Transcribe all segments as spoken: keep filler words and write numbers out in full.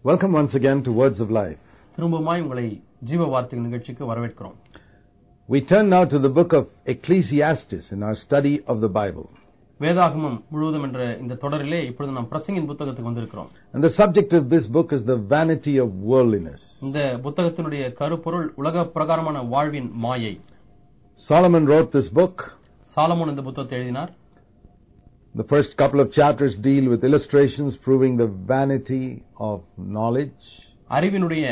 Welcome once again to Words of Life. திரும்பவுமாய் உங்களை ஜீவ வார்த்தைகள் நிகழ்ச்சிக்கு வரவேற்கிறோம். We turn now to the book of Ecclesiastes in our study of the Bible. வேதாகமம் முழுவதும் என்ற இந்த தொடரிலே இப்பொழுது நாம் பிரசங்கின் புத்தகத்துக்கு வந்திருக்கிறோம். And the subject of this book is the vanity of worldliness. இந்த புத்தகத்தினுடைய கருப்பொருள் உலக பிரகாரமான வாழ்வின் மாயை. Solomon wrote this book. Solomon இந்த புத்தகத்தை எழுதினார். The first couple of chapters deal with illustrations proving the vanity of knowledge. அறிவினுடைய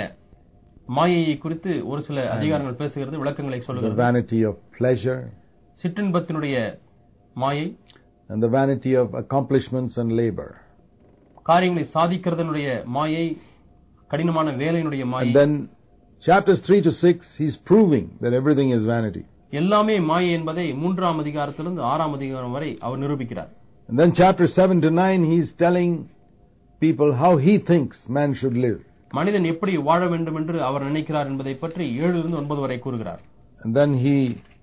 மாயையை குறித்து ஒரு சில அதிகாரங்கள் பேசுகிறது, விளக்கங்களை சொல்லுகிறது. The vanity of pleasure. சிற்றின்பத்தினுடைய மாயை. And the vanity of accomplishments and labor. காரியங்களை சாதிக்கிறதனுடைய மாயை, கடினமான வேலையினுடைய மாயை. And then chapters three to six he's proving that everything is vanity. எல்லாமே மாயை என்பதை மூன்றாம் அதிகாரத்திலிருந்து ஆறாம் அதிகாரம் வரை அவர் நிரூபிக்கிறார். And then chapter seven to nine he's telling people how he thinks man should live. மனிதன் எப்படி வாழ வேண்டும் என்று அவர் நினைக்கிறார் என்பதை பற்றி ஏழிலிருந்து ஒன்பது வரை கூறுகிறார். And then he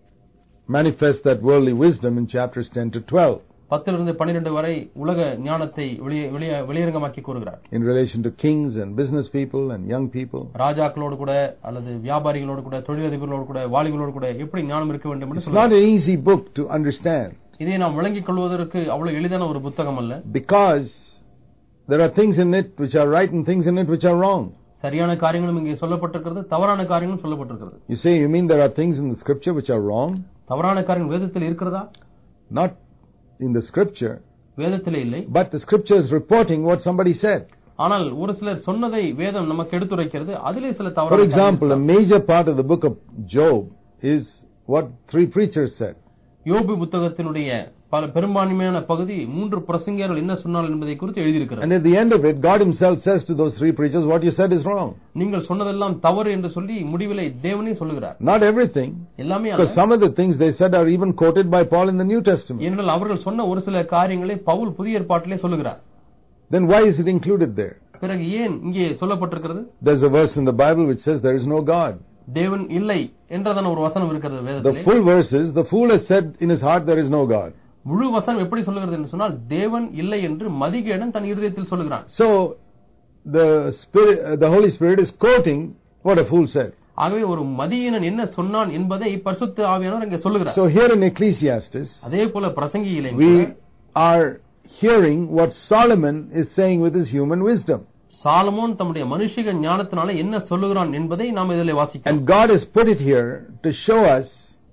manifests that worldly wisdom in chapters ten to twelve. பத்திலிருந்து பன்னிரண்டு வரை உலக ஞானத்தை வெளியரங்கமாக்கி கூறுகிறார். In relation to kings and business people and young people. ராஜாக்களோடு கூட அல்லது வியாபாரிகளோடு கூட தொழிலதிபர்களோடு கூட வாலிபர்களோடு கூட எப்படி ஞானம் இருக்க வேண்டும் என்று சொல்றார். It's not an easy book to understand. இதை நாம் விளங்கிக் கொள்வதற்கு அவ்வளவு எளிதான ஒரு புத்தகம் அல்ல. Because there are things in it which are right and things in it which are wrong. சரியான காரியங்களும் இங்கே சொல்லப்பட்டிருக்கிறது, தவறான காரியங்களும் சொல்லப்பட்டிருக்கிறது. You say you mean there are things in the scripture which are wrong? தவறான காரியங்கள் வேதத்தில் இருக்கிறதா? Not in the scripture. வேதத்திலே இல்லை. But the scripture is reporting what somebody said. ஆனால் ஒரு சிலர் சொன்னதை வேதம் நமக்கு எடுத்துரைக்கிறது, அதிலே சில தவறான. For example, a major part of the book of Job is what three preachers said. யோபு புத்தகத்தினுடைய பல பெரும்பான்மையான பகுதி மூன்று பிரசங்கியர்கள் என்ன சொன்னார்கள் என்பதை குறித்து எழுதியிருக்கிறது. And at the end of it God himself says to those three preachers, what you said is wrong. நீங்கள் சொன்னதெல்லாம் தவறு என்று சொல்லி முடிவிலே தேவனே சொல்லுகிறார். Not everything. எல்லாமே அல்ல. Because some of the things they said are even quoted by Paul in the New Testament. ஏனென்றால் அவர்கள் சொன்ன ஒரு சில காரியங்களை பவுல் புதிய ஏற்பாட்டிலே சொல்லுகிறார். Then why is it included there? பிறகு ஏன் இங்கே சொல்லப்பட்டிருக்கிறது? There's a verse in the Bible which says there is no God. தேவன் இல்லை என்றதான ஒரு வசனம் இருக்கிறது வேதத்திலே. The full verse is the fool has said in his heart there is no God. முழு வசனம் எப்படி சொல்லுகிறது என்று சொன்னால் தேவன் இல்லை என்று மதிகேடன் தன் இதயத்தில் சொல்லுகிறான். So the spirit the Holy Spirit is quoting what a fool said. ஆகவே ஒரு மதியீனன் என்ன சொன்னான் என்பதை பரிசுத்த ஆவியானவர் இங்கே சொல்லுகிறார். So here in Ecclesiastes அதே போல பிரசங்கியிலே we are hearing what Solomon is saying with his human wisdom. Solomon தம்முடைய மனுஷிக ஞானத்தினால என்ன சொல்லுகிறான் என்பதை நாம் இதிலே வாசிக்கிறோம். And God has put it here to show us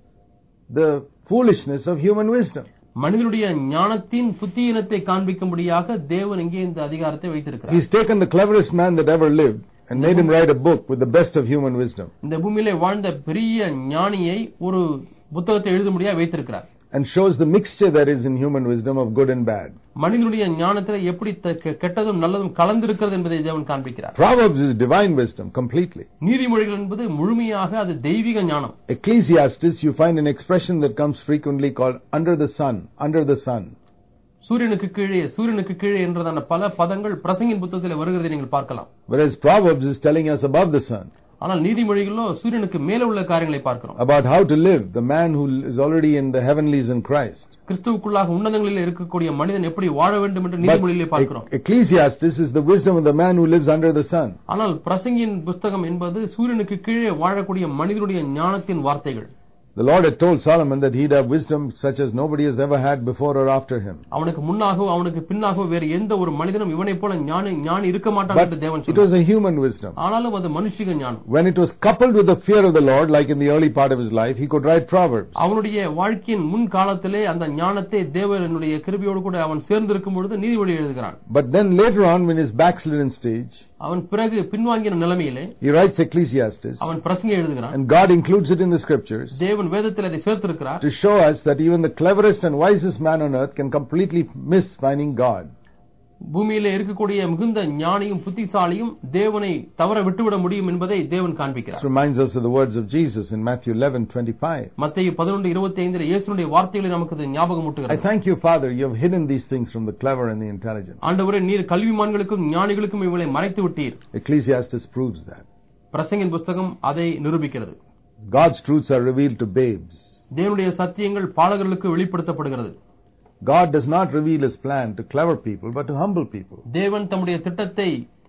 the foolishness of human wisdom. மனிதனுடைய ஞானத்தின் புத்தியீனத்தை காண்பிக்கும்படியாக தேவன் இங்கே இந்த அதிகாரத்தை வைத்திருக்கிறார். He's taken the cleverest man that ever lived and made him write a book with the best of human wisdom. இந்த பூமியிலே வாழ்ந்த பெரிய ஞானியை ஒரு புத்தகத்தை எழுதும்படியாக வைத்திருக்கிறார். And shows the mixture that is in human wisdom of good and bad. மனிதனுடைய ஞானத்திலே எப்படி கெட்டதும் நல்லதும் கலந்திருக்கிறது என்பதை தேவன் காண்பிக்கிறார். Proverbs is divine wisdom completely. நீதிமொழிகள் என்பது முழுமையாக அது தெய்வீக ஞானம். Ecclesiastes you find an expression that comes frequently called under the sun, under the sun. சூரியனுக்கு கீழே சூரியனுக்கு கீழே என்றதான பல பதங்கள் பிரசங்கின் புத்தகத்திலே வருகிறதை நீங்கள் பார்க்கலாம். Whereas Proverbs is telling us above the sun. ஆனால் நீதிமொழிகளோ சூரியனுக்கு மேலே உள்ள காரியங்களை பார்க்கிறோம். About how to live, the man who is already in the heavenlies in Christ. கிறிஸ்துவுக்குள்ளாக உன்னதங்களில் இருக்கக்கூடிய மனிதன் எப்படி வாழ வேண்டும் என்று நீதிமொழியிலே பார்க்கிறோம். Ecclesiastes is the wisdom of the man who lives under the sun. ஆனால் பிரசங்கியின் புத்தகம் என்பது சூரியனுக்கு கீழே வாழக்கூடிய மனிதனுடைய ஞானத்தின் வார்த்தைகள். The Lord had told Solomon that he'd have wisdom such as nobody has ever had before or after him. அவனுக்கு முன்னாகவோ அவனுக்கு பின்னாகவோ வேறு எந்த ஒரு மனிதனும் இவனைப் போல ஞானி ஞானி இருக்க மாட்டான் என்று தேவன் சொன்னார். It was a human wisdom. ஆனாலும் அது மனுஷிக ஞானம். When it was coupled with the fear of the Lord, like in the early part of his life, he could write Proverbs. அவனுடைய வாழ்க்கையின் முன் காலத்திலே அந்த ஞானத்தை தேவனுடைய கிருபையோடு கூட அவன் சேர்ந்திருக்கும் பொழுது நீதிமொழி எழுதுகிறான். But then later on, when his backslidden stage, அவன் பிறகு பின்வாங்கின நிலைமையிலே he writes Ecclesiastes. அவன் பிரசங்கி எழுதுகிறான். And God includes it in the scriptures. தேவன் வேதத்தில் அதை சேர்த்திருக்கிறார். To show us that even the cleverest and wisest man on earth can completely miss finding God. பூமியிலே இருக்கக்கூடிய மிகுந்த ஞானியும் புத்திசாலியும் தேவனை தவற விட்டுவிட முடியும் என்பதை தேவன் காண்பிக்கிறார். This reminds us of the words of Jesus in Matthew eleven twenty-five. மத்தேயு பதினொன்று இருபத்தி ஐந்து இலே இயேசுவினுடைய வார்த்தைகளை நமக்கு ஞாபகமூட்டுகிறது. I thank you, Father, you have hidden these things from the clever and the intelligent. ஆண்டவரே, நீர் கல்விமான்களுக்கும் ஞானிகளுக்கும் இவைகளை மறைத்து விட்டீர். Ecclesiastes proves that. பிரசங்கின் புத்தகம் அதை நிரூபிக்கிறது. God's truths are revealed to babes. தேவனுடைய சத்தியங்கள் பாலகர்களுக்கு வெளிப்படுத்தப்படுகிறது. God does not reveal his plan to clever people but to humble people. தேவன் தம்முடைய திட்டத்தை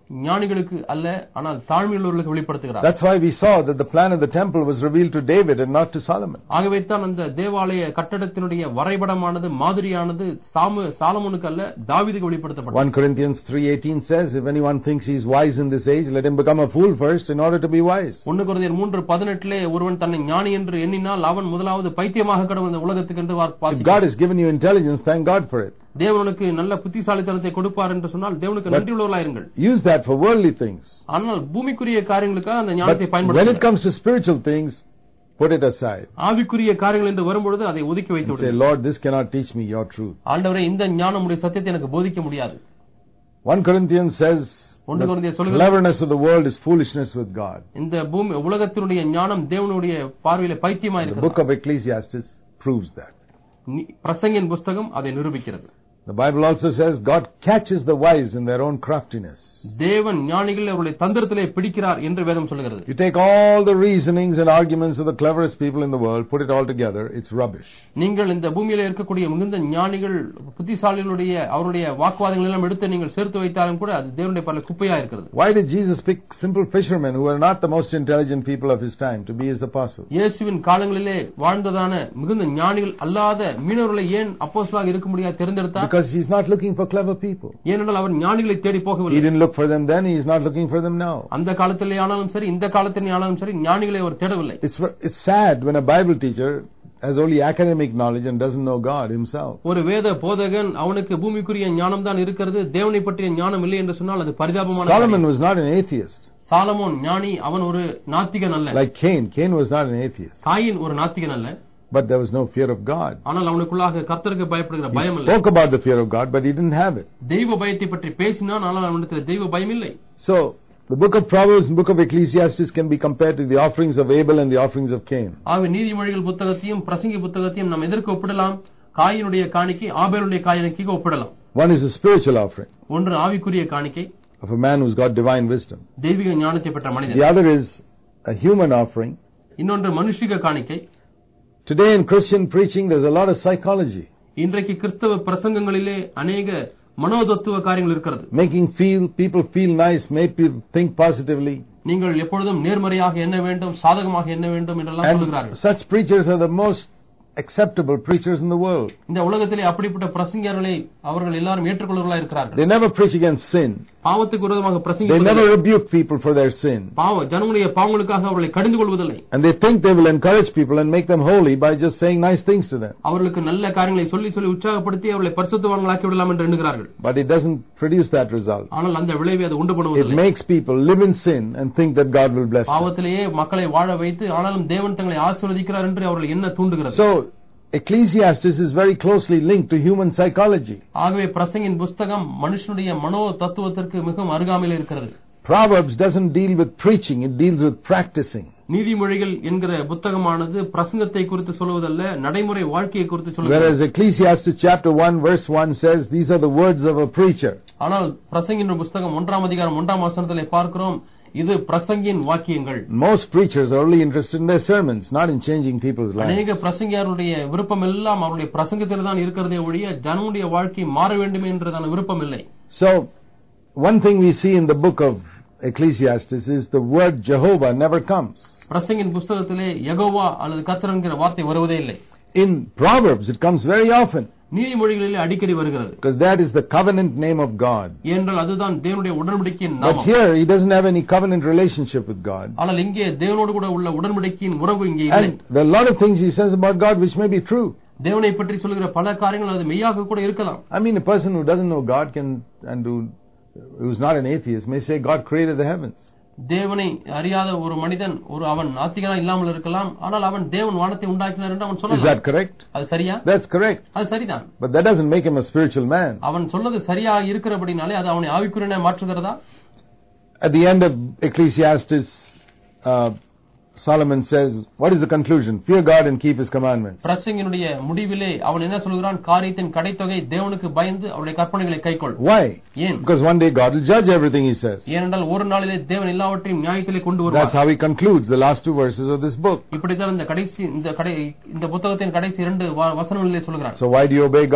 ஞானிகளுக்கு அல்ல, ஆனால் தாழ்மையுள்ளவர்களுக்கு வெளிப்படுத்துகிறார். That's why we saw that the plan of the temple was revealed to David and not to Solomon. ஆகவே தான் அந்த தேவாலய கட்டடத்தினுடைய வரைபடமானது மாதிரியானது சாலமோனுக்கு அல்ல, தாவீதுக்கு வெளிப்படுத்தப்பட்டது. First Corinthians three eighteen says, if anyone thinks he is wise in this age, let him become a fool first in order to be wise. ஒன்று கொரிந்தியர் மூன்று பதினெட்டு ஒருவன் தன்னை ஞானி என்று எண்ணினால் அவன் முதலாவது பைத்தியமாக கடவுள் இந்த உலகத்துக்கு என்று வாசிக்கிறார். If God has given you intelligence, thank God for it. தேவனுக்கு நல்ல புத்திசாலித்தனத்தை கொடுப்பார் என்று சொன்னால் தேவனுக்கு நன்றியுள்ளவர்களாக இருங்கள். Use that for worldly things. ஆனால் பூமிக்குரிய காரியங்களுக்காக அந்த ஞானத்தை பயன்படுத்துங்கள். When it comes to spiritual things, put it aside. ஆவிக்குரிய காரியங்கள் என்று வரும்பொழுது அதை ஒதுக்கி வைத்து விடுங்கள். Say, Lord, this cannot teach me your truth. ஆண்டவரே, இந்த ஞானம் உடைய சத்தியத்தை எனக்கு போதிக்க முடியாது. First Corinthians says, the cleverness of the world is foolishness with God. இந்த பூமி உலகத்தினுடைய ஞானம் தேவனுடைய பார்வையிலே பைத்தியமாக இருக்கிறது. The book of Ecclesiastes proves that. பிரசங்கின் புத்தகம் அதை நிரூபிக்கிறது. The Bible also says God catches the wise in their own craftiness. தேவன் ஞானிகளை அவருடைய தந்திரத்திலே பிடிக்கிறார் என்று வேதம் சொல்கிறது. You take all the reasonings and arguments of the cleverest people in the world, put it all together, it's rubbish. நீங்கள் இந்த பூமியிலே இருக்கக்கூடிய மிகுந்த ஞானிகள் புத்திசாலிகளுடைய அவருடைய வாக்குவாதங்கள் எல்லாம் எடுத்து நீங்கள் சேர்த்து வைத்தாலும் கூட அது தேவனுடைய பல குப்பையா இருக்கிறது. Why did Jesus pick simple fishermen who were not the most intelligent people of his time to be his apostles? இயேசுவின் காலங்களிலே வாழ்ந்ததான மிகுந்த ஞானிகள் அல்லாத மீனவர்களை ஏன் அப்போஸ்தலராக இருக்க முடியாது தேர்ந்தெடுத்தார்? Because he's not looking for clever people. ஏனென்றால் அவர் ஞானிகளை தேடி போகவில்லை. He didn't look for them then, he is not looking for them now. அந்த காலத்திலே ஆனாலும் சரி, இந்த காலத்திலே ஆனாலும் சரி, ஞானிகளை அவர் தேடவில்லை. It's it's sad when a Bible teacher has only academic knowledge and doesn't know God himself. ஒரு வேத போதகன் அவனுக்கு பூமிக்குரிய ஞானம் தான் இருக்கிறது, தேவனை பற்றிய ஞானம் இல்லை என்று சொன்னால் அது பரிதாபமான. Solomon was not an atheist. Solomon ஞானி, அவன் ஒரு நாத்திகன் அல்ல. Like Cain, Cain was not an atheist. Cain ஒரு நாத்திகன் அல்ல. But there was no fear of God. ஆனால் அவனுக்குள்ளாக கர்த்தருக்கு பயப்படுகிற பயம் இல்லை. He spoke about the fear of God, but he didn't have it. தெய்வ பயத்தை பற்றி பேசினான், ஆனால் அவனுக்கு தெய்வ பயம் இல்லை. So the book of Proverbs and book of Ecclesiastes can be compared to the offerings of Abel and the offerings of Cain. ஆக நீதிமொழிகள் புத்தகத்தையும் பிரசங்கி புத்தகத்தையும் நாம் எதற்கு ஒப்பிடலாம்? காயினுடைய காணிக்கை ஆபேலுடைய காணிக்கைக்கு ஒப்பிடலாம். One is a spiritual offering. ஒன்று ஆவிக்குரிய காணிக்கை of a man who's got divine wisdom. தெய்வீக ஞானத்தை பெற்ற மனிதன். The other is a human offering. இன்னொன்று மனுஷிக காணிக்கை. Today in Christian preaching there's a lot of psychology. இன்றைக்கு கிறிஸ்தவ பிரசங்கங்களிலே अनेक மனோதத்துவ காரியங்கள் இருக்கிறது. Making feel people feel nice, make people think positively. நீங்கள் எப்பொழுதும் நேர்மறையாக எண்ண வேண்டும், சாதகமாக எண்ண வேண்டும் என்றெல்லாம் சொல்கிறார்கள். Such preachers are the most acceptable preachers in the world. இந்த உலகத்திலே அப்படிப்பட்ட பிரசங்கியார்களை அவர்கள் எல்லாரும் ஏற்றுக்கொள்கிறவர்களாக இருக்கிறார்கள். They never preach against sin. பாவத்துக்கு விரோதமாக பிரசங்கிப்பதில்லை. They never rebuke people for their sin. பாவ ஜனங்களுடைய பாவங்களுக்காக அவர்களை கடிந்து கொள்வதில்லை. And they think they will encourage people and make them holy by just saying nice things to them. அவர்களுக்கு நல்ல காரியங்களை சொல்லி சொல்லி உற்சாகப்படுத்தி அவர்களை பரிசுத்தவான்களாக்கி விடலாம் என்று எண்ணுகிறார்கள். But it doesn't produce that result. ஆனால் அந்த விளைவை அது உண்டு பண்ணுவதில்லை. It makes people live in sin and think that God will bless them. பாவத்திலேயே மக்களை வாழ வைத்து ஆனாலும் தேவன் தங்களை ஆசீர்வதிக்கிறார் என்று அவர்கள் என்ன தூண்டுகிறது. So Ecclesiastes is very closely linked to human psychology. ஆகவே பிரசங்கின் புத்தகம் மனுஷனுடைய மனோ தத்துவத்திற்கு மிகவும் அருகாமையில் இருக்கிறது. Proverbs doesn't deal with preaching, it deals with practicing. நீதிமொழிகள் என்கிற புத்தகமானது பிரசங்கத்தை குறித்து சொல்வதல்ல, நடைமுறை வாழ்க்கையை குறித்து சொல்கிறது. Whereas Ecclesiastes chapter one verse one says these are the words of a preacher. ஆனால் பிரசங்கின் புத்தகம் ஒன்றாம் அதிகாரம் ஒன்றாம் வசனத்திலே பார்க்கிறோம், இது பிரசங்கின் வாக்கியங்கள். Most preachers are only interested in their sermons, not in changing people's lives. அநேக பிரசங்கியாருடைய விருப்பம் எல்லாம் அவருடைய பிரசங்கத்தில் தான் இருக்கிறதே ஒழிய ஜனங்களுடைய வாழ்க்கை மாற வேண்டும் என்றதான விருப்பம் இல்லை. So one thing we see in the book of Ecclesiastes is the word Jehovah never comes. பிரசங்கின் புத்தகத்திலே யெகோவா அல்லது கர்த்தர் என்கிற வார்த்தை வருவதே இல்லை. In Proverbs it comes very often. நீதிமொழிகளிலே அடிக்கடி வருகிறது. Because that is the covenant name of God. ஏனென்றால் அதுதான் தேவனுடைய உடன்படிக்கையின் நாமம். But here he doesn't have any covenant relationship with God. ஆனால் இங்கே தேவனோடு கூட உள்ள உடன்படிக்கையின் உறவு இங்கே இல்லை. And there are a lot of things he says about God which may be true. தேவனை பற்றி சொல்லுகிற பல காரியங்கள் அது மெய்யாக கூட இருக்கலாம். I mean a person who doesn't know God can and who who's not an atheist may say God created the heavens. தேவனை அறியாத ஒரு மனிதன் ஒரு அவன் நாத்திகனா இல்லாமல் இருக்கலாம், ஆனால் அவன் தேவன் வானத்தை உண்டாக்கினார் என்று அவன் சொல்லலாம். Is that correct? அது சரியா? That's correct. அது சரிதான். But that doesn't make him a spiritual man. அவன் சொல்றது சரியா இருக்கிறபடினாலே அது அவனை ஆவிக்குரியனாய் மாற்றுகிறதா? At the end of Ecclesiastes uh, Solomon says, what is the conclusion? Fear God and keep his commandments. பிரசங்கினுடைய முடிவிலே அவன் என்ன சொல்கிறான்? காரியத்தின் கடைத்தொகை தேவனுக்கு பயந்து அவருடைய கற்பனைகளை கைக்கொள். Why? ஏன்? Because one day God will judge everything he says. ஏனென்றால் ஒரு நாளிலே தேவன் எல்லாவற்றையும் நியாயத்திலே கொண்டு வருவார். That's how he concludes the last two verses of this book. இப்படிதான் இந்த கடைசி இந்த கடை இந்த புத்தகத்தின் கடைசி இரண்டு வசனங்களிலே சொல்கிறார். So why do you obey God?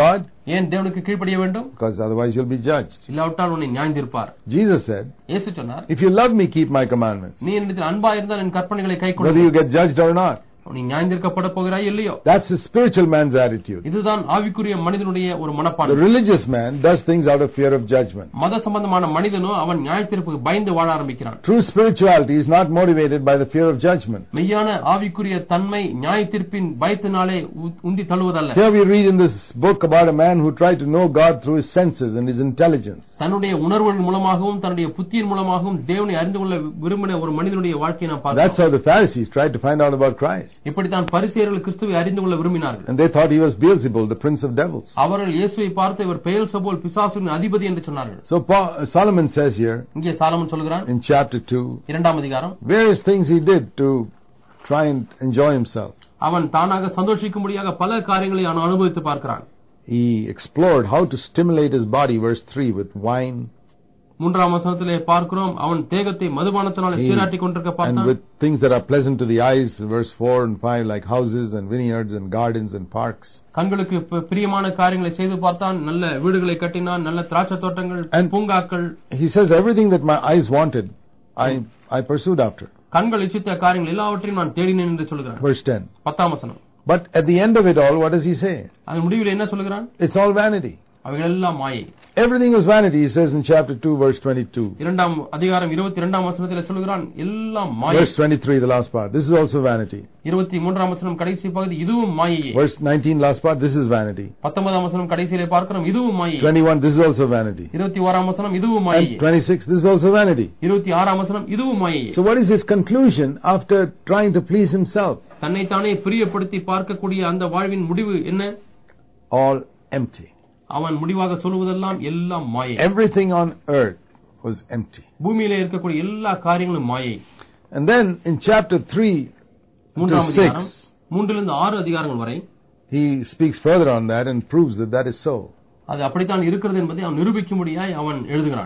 ஏன் தேவனுக்கு கீழ்ப்படிய வேண்டும்? Because otherwise you'll be judged. இல்லாவிட்டால் உன்னை நியாயந்தீர்ப்பார். Jesus said, இயேசு சொன்னார், if you love me, keep my commandments. நீ என்னிடத்தில் அன்பா இருந்தால் என் கற்பனைகளை கைக்கொள். Whether you get judged or not. நீ நியாயந்தீர்க்கப்பட போகிறாய் இல்லையோ? That's a spiritual man's attitude. இதுதான் ஆவிக்குரிய மனிதனுடைய ஒரு மனப்பான்மை. The religious man does things out of fear of judgment. மத சம்பந்தமான மனிதனோ அவன் நியாயத்தீர்ப்புக்கு பயந்து வாழ ஆரம்பிக்கிறான். True spirituality is not motivated by the fear of judgment. மெய்யான ஆவிக்குரிய தன்மை நியாயத்தீர்ப்பின் பயத்தினாலே உந்தி தள்ளுவதல்ல. Here we read in this book about a man who tried to know God through his senses and his intelligence. தன்னுடைய உணர்வுகள் மூலமாகவும் தன்னுடைய புத்தியின் மூலமாகவும் தேவனை அறிந்து கொள்ள விரும்பின ஒரு மனிதனுடைய வாழ்க்கையை நாம் பார்க்கிறோம். That's how the Pharisees tried to find out about Christ. இப்படித்தான் பரிசேயர்கள் கிறிஸ்துவை அறிந்து கொள்ள விரும்பினார்கள். And they thought he was Beelzebul, the prince of devils. அவர்கள் இயேசுவை பார்த்து இவர் பெயல்செபூல் பிசாசுவின் அதிபதி என்று சொன்னார்கள். So Paul, Solomon says here, இங்கே சாலமன் சொல்கிறான் in chapter two, இரண்டாம் அதிகாரம், various things he did to try and enjoy himself. அவன் தானாக சந்தோஷிக்கும்படியாக பல காரியங்களை அவன் அனுபவித்து பார்க்கிறான். He explored how to stimulate his body, verse three, with wine. மூன்றாம் வசனத்திலே பார்க்கிறோம் அவன் தேகத்தை மதுபானத்தினாலே சீராட்டி கொண்டிருக்க பார்த்தான். And with things that are pleasant to the eyes, verse four and five, like houses and vineyards and gardens and parks. கண்களுக்கு பிரியமான காரியங்களை செய்து பார்த்தான். நல்ல வீடுகளை கட்டினான், நல்ல திராட்சை தோட்டங்கள், பூங்காக்கள். He says everything that my eyes wanted, I I pursued after. கண்கள் இச்சித்த காரியங்கள் எல்லாவற்றையும் நான் தேடினேன் என்று சொல்கிறான். Verse ten. பத்தாம் வசனம். But at the end of it all, what does he say? அது முடிவில் என்ன சொல்கிறான்? It's all vanity. அவைகள் எல்லாம் மாயை. Everything was vanity, he says in chapter two, verse twenty-two. இரண்டாம் அதிகாரம் இருபத்தி இரண்டாம் வசனத்தில் சொல்கிறான் எல்லாம் மாயை. Verse twenty-three, the last part. This is also vanity. இருபத்தி மூன்றாம் வசனம் கடைசி பகுதி, இதுவும் மாயை. Verse nineteen, last part. This is vanity. பத்தொன்பதாம் வசனம் கடைசியிலே பார்க்கிறோம், இதுவும் மாயை. twenty-one, this is also vanity. இருபத்தி ஓராம் வசனம், இதுவும் மாயை. And twenty-six, this is also vanity. இருபத்தி ஆறாம் வசனம், இதுவும் மாயை. So what is his conclusion after trying to please himself? தன்னைத்தானே பிரியப்படுத்தி பார்க்கக்கூடிய அந்த வாழ்வின் முடிவு என்ன? All empty. அவன் முடிவாக சொல்வதெல்லாம் எல்லாம் மாயை. Everything on earth was empty. பூமியிலே இருக்கக்கூடிய எல்லா காரியங்களும் மாயை. And then in chapter three to six, மூன்றிலிருந்து ஆறு அதிகாரங்கள் வரை he speaks further on that and proves that that is so. அது அப்படித்தான் இருக்கிறது என்பதை அவன் நிரூபிக்கும்படியாய் அவன் எழுதுகிறான்.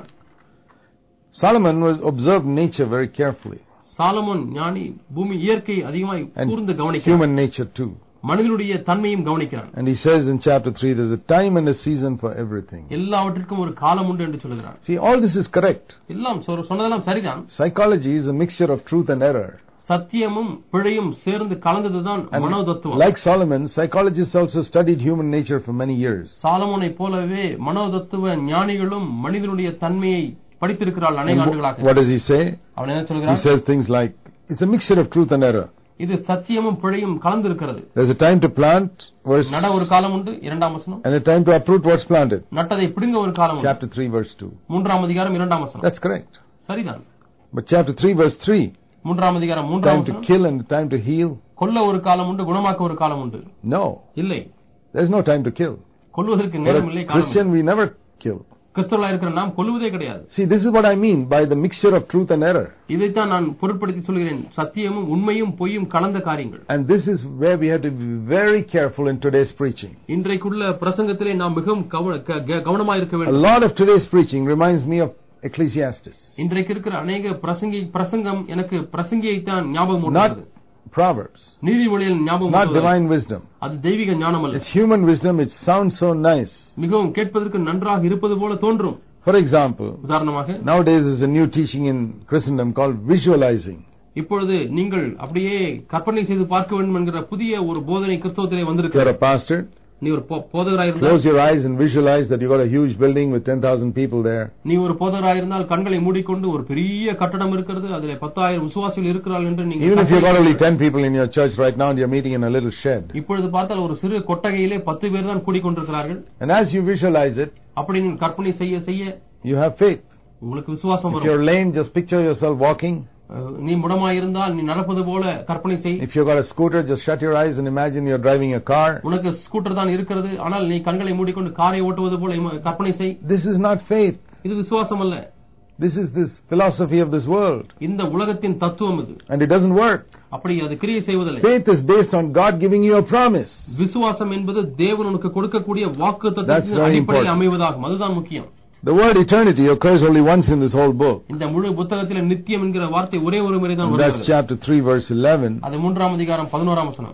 Solomon was observed nature very carefully. Solomon ஞானி பூமி இயற்கை அதிகமாய் கூர்ந்து கவனிக்கிறான். Human nature too. மனிதனுடைய தன்மையும் கவனிக்கிறான். And he says in chapter three, there's a time and a season for everything. எல்லாவற்றிற்கும் ஒரு காலம் உண்டு என்று சொல்கிறான். See, all this is correct. எல்லாம் சொன்னதெல்லாம் சரிதான். Psychology is a mixture of truth and error. சத்தியமும் பிழையும் சேர்ந்து கலந்ததுதான் மனோதத்துவம். Like Solomon, psychologists also studied human nature for many years. சாலமோனை போலவே மனோதத்துவ ஞானிகளும் மனிதனுடைய தன்மையை படித்திருக்கிறார்கள் அநேக ஆண்டுகளாக. What does he say? அவன் என்ன சொல்கிறான்? He says things like, it's a mixture of truth and error. இது சத்தியமும் பிழையும் கலந்து இருக்கிறது. There's a time to plant, verse நட ஒரு காலம் உண்டு, இரண்டாம் வசனம். And a time to uproot what's planted. நட்டதை பிடுங்க ஒரு காலம் உண்டு. Chapter three, verse two. மூன்றாம் அதிகாரம் இரண்டாம் வசனம். That's correct. சரிதான். But chapter three, verse three. மூன்றாம் அதிகாரம் மூன்றாம் வசனம். Time to kill and time to heal. கொல்ல ஒரு காலம் உண்டு, குணமாக்க ஒரு காலம் உண்டு. No. இல்லை. There's no time to kill. கொல்வதற்கு நேரம் இல்லை, காலம். Christian, we never kill. கிறிஸ்தவர்களாக இருக்கிற நாம் கொல்லுவதே கிடையாது. See, this is what I mean by the mixture of truth and error. இதைத்தான் நான் பொருட்படுத்தி சொல்கிறேன், சத்தியமும் உண்மையும் பொய்யும் கலந்த காரியங்கள். And this is where we have to be very careful in today's preaching. இன்றைக்குள்ள பிரசங்கத்திலே நாம் மிகவும் கவனமாக இருக்க வேண்டும். A lot of today's preaching reminds me of Ecclesiastes. இன்றைக்கு இருக்கிற அநேக பிரசங்கி பிரசங்கம் எனக்கு பிரசங்கியை தான் ஞாபகம் ஊட்டுகிறது. Proverbs. நீதிமொழிகள் ஞாபகம் ஊட்டுகிறது. Not divine wisdom. அது தெய்வீக ஞானம் அல்ல. It's human wisdom. It sounds so nice. மிகவும் கேட்பதற்கு நன்றாக இருப்பது போல தோன்றும். For example, உதாரணமாக, nowadays there's a new teaching in Christendom called visualizing. இப்பொழுது நீங்கள் அப்படியே கற்பனை செய்து பார்க்க வேண்டும் என்கிற புதிய ஒரு போதனை கிறிஸ்தவத்திலே வந்திருக்கிறது. You're a pastor. நீ ஒரு போதகராக இருந்தால் close your eyes and visualize that you got a huge building with ten thousand people there. நீ ஒரு போதகராக இருந்தால் கண்களை மூடிக்கொண்டு ஒரு பெரிய கட்டடம் இருக்கிறது, அதிலே பத்தாயிரம் விசுவாசிகள் இருக்கிறார்கள் என்று நீங்க Even if you got only ten people in your church right now and you're meeting in a little shed. இப்பொழுது பார்த்தால் ஒரு சிறு கொட்டகையிலே பத்து பேர் தான் கூடிக்கொண்டிருக்கிறார்கள். And as you visualize it, அப்படி நீ கற்பனை செய்ய செய்ய you have faith. உங்களுக்கு விசுவாசம் வரும். If you're lame, just picture yourself walking. நீ முடமாய் இருந்தால் நீ நடப்பது போல கற்பனை செய். If you got a scooter, just shut your eyes and imagine you're driving a car. உனக்கு ஸ்கூட்டர் தான் இருக்கிறது, ஆனால் நீ கண்களை மூடிக்கொண்டு காரை ஓட்டுவது போல கற்பனை செய். This is not faith. இது விசுவாசம் அல்ல. This is this philosophy of this world. இந்த உலகத்தின் தத்துவம் இது. And it doesn't work. அப்படி அது கிரியை செய்வதில்லை. Faith is based on God giving you a promise. விசுவாசம் என்பது தேவன் உனக்கு கொடுக்கக்கூடிய வாக்குத்தத்தத்தின் அடிப்படையில் அமைவதாகும். அதுதான் முக்கியம். The word eternity occurs only once in this whole book. இந்த முழு புத்தகத்திலே நித்தியம் என்கிற வார்த்தை ஒரே ஒரு முறை தான் வருகிறது. That's chapter three verse eleven. அது மூன்றாம் அதிகாரம் பதினோராம் வசனம்.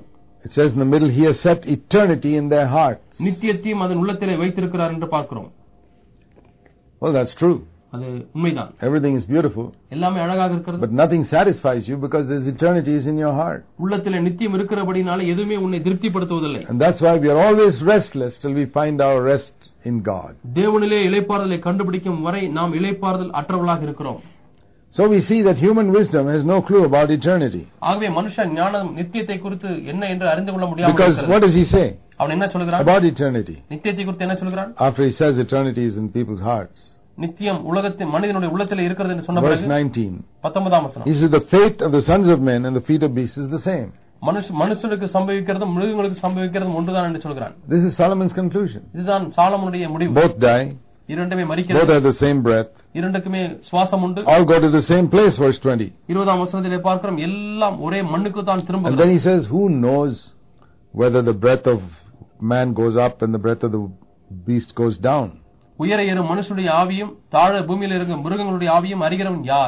It says in the middle, He has set eternity in their hearts. நித்தியத்தையும் அதன் உள்ளத்திலே வைத்திருக்கிறார் என்று பார்க்கிறோம். Well, that's true. அது உண்மைதான். Everything is beautiful. எல்லாமே அழகாக இருக்கிறது. But nothing satisfies you because this eternity is in your heart. உள்ளத்திலே நித்தியம் இருக்கிறபடினால எதுவுமே உன்னை திருப்திப்படுத்துவதில்லை. And that's why we are always restless till we find our rest in God. தேவனிலே இளைப்பாறுதலை கண்டுபிடிக்கும் வரை நாம் இளைப்பாறுதல் அற்றவர்களாக இருக்கிறோம். So we see that human wisdom has no clue about eternity. ஆகவே மனுஷ ஞானம் நித்தியத்தை குறித்து என்ன என்று அறிந்து கொள்ள முடியாமல் Because what does he say? அவன் என்ன சொல்கிறான்? About eternity. நித்தியத்தை குறித்து என்ன சொல்கிறான்? After he says eternity is in people's hearts. நித்தியம் உலகத்தின் மனிதனுடைய உள்ளத்திலே இருக்கிறது என்று சொன்ன Verse பிறகு nineteen. பத்தொன்பதாம் வசனம். He says the fate of the sons of men and the feet of beasts is the same. மனுஷ மனுஷனுக்கு சம்பவிக்கிறதும் மிருகங்களுக்கு சம்பவிக்கிறதும் ஒன்றுதான் என்று சொல்கிறான். This is Solomon's conclusion. இதுதான் சாலமோனுடைய முடிவு. Both die. இரண்டுமே Both மரிக்கிறது. have the same breath. இரண்டுக்குமே சுவாசம் உண்டு. All go to the same place. Verse twenty. இருபதாம் வசனத்திலே பார்க்கிறோம் எல்லாம் ஒரே மண்ணுக்கு தான் And திரும்புகிறது. then he says, who knows whether the breath of man goes up and the breath of the beast goes down? உயர ஏறும் மனுஷனுடைய ஆவியும் தாழ பூமியில் இருக்கும் மிருகங்களுடைய ஆவியும் அறிகிறவன் யார்?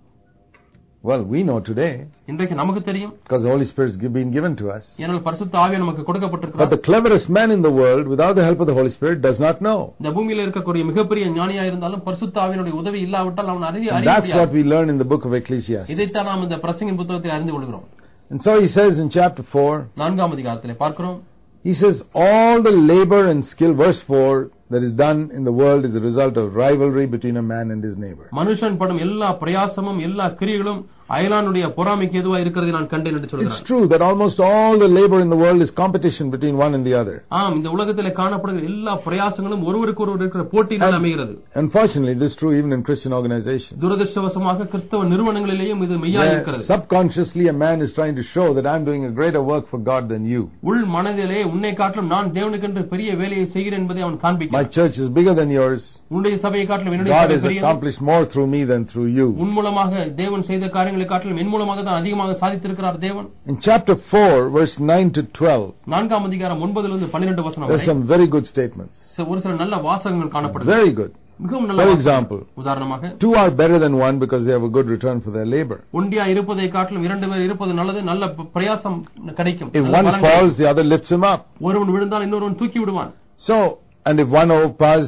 Well, we know today இன்றைக்கு நமக்கு தெரியும். because the Holy Spirit has been given to us. ஏனென்றால் பரிசுத்த ஆவி நமக்கு கொடுக்கப்பட்டிருக்கிறார். But the cleverest man in the world, without the help of the Holy Spirit, does not know. இந்த பூமியில் இருக்கக்கூடிய மிகப்பெரிய ஞானியா இருந்தாலும் பரிசுத்த ஆவியினுடைய உதவி இல்லாவிட்டால் அவன் அறிய அறிய That's முடியாது. what we learn in the book of Ecclesiastes. இதைத்தான் நாம் இந்த பிரசங்கின் புத்தகத்தில் அறிந்து கொள்கிறோம். And so he says in chapter four, நான்காம் அதிகாரத்திலே பார்க்கிறோம். he says all the labor and skill, verse four, that is done in the world is a result of rivalry between a man and his neighbor. மனுஷன் படும் எல்லா பிரயாசமும் எல்லா கிரியைகளும் அயலானுடைய பொறாமைக்கு எதுவா இருக்கிறதை நான் கண்டேன் என்று சொல்கிறார். It's true that almost all the labor in the world is competition between one and the other. ஆம், இந்த உலகத்திலே காணப்படுகிற எல்லா பிரயாசங்களும் ஒருவருக்கு ஒருவர் இருக்கிற போட்டியினால் அமைகிறது. Unfortunately, this is true even in Christian organizations. துரதிர்ஷ்டவசமாக கிறிஸ்தவ நிறுவனங்களிலேயும் இது மெய்யா இருக்கிறது. Subconsciously a man is trying to show that I'm doing a greater work for God than you. உள் மனதிலே உன்னை காட்டிலும் நான் தேவனுக்கென்று பெரிய வேலையை செய்கிறேன் என்பதை அவன் காண்பிக்கிறான். My church is bigger than yours. உன்னுடைய சபையை காட்டிலும் என்னுடைய God சபை has பெரியது. accomplished more through me than through you. உன் மூலமாக தேவன் செய்த காரியங்களை காட்டிலும் என் மூலமாக தான் அதிகமாக சாதித்திருக்கிறார் தேவன். In chapter four, verse nine to twelve, நான்காம் அதிகாரம் ஒன்பதிலிருந்து பன்னிரண்டு வசனம் there's வரை some very good statements. ஒரு சில நல்ல வாசகங்கள் காணப்படுகிறது. Very good. மிகவும் நல்ல For வாசகம். example, உதாரணமாக two are better than one because they have a good return for their labor. ஒண்டியா இருப்பதை காட்டிலும் இரண்டு பேர் இருப்பது நல்லது, நல்ல பிரயாசம் கிடைக்கும். If one falls, the other lifts him up. ஒருவன் விழுந்தால் இன்னொருவன் தூக்கி விடுவான். So, and if one overpowers,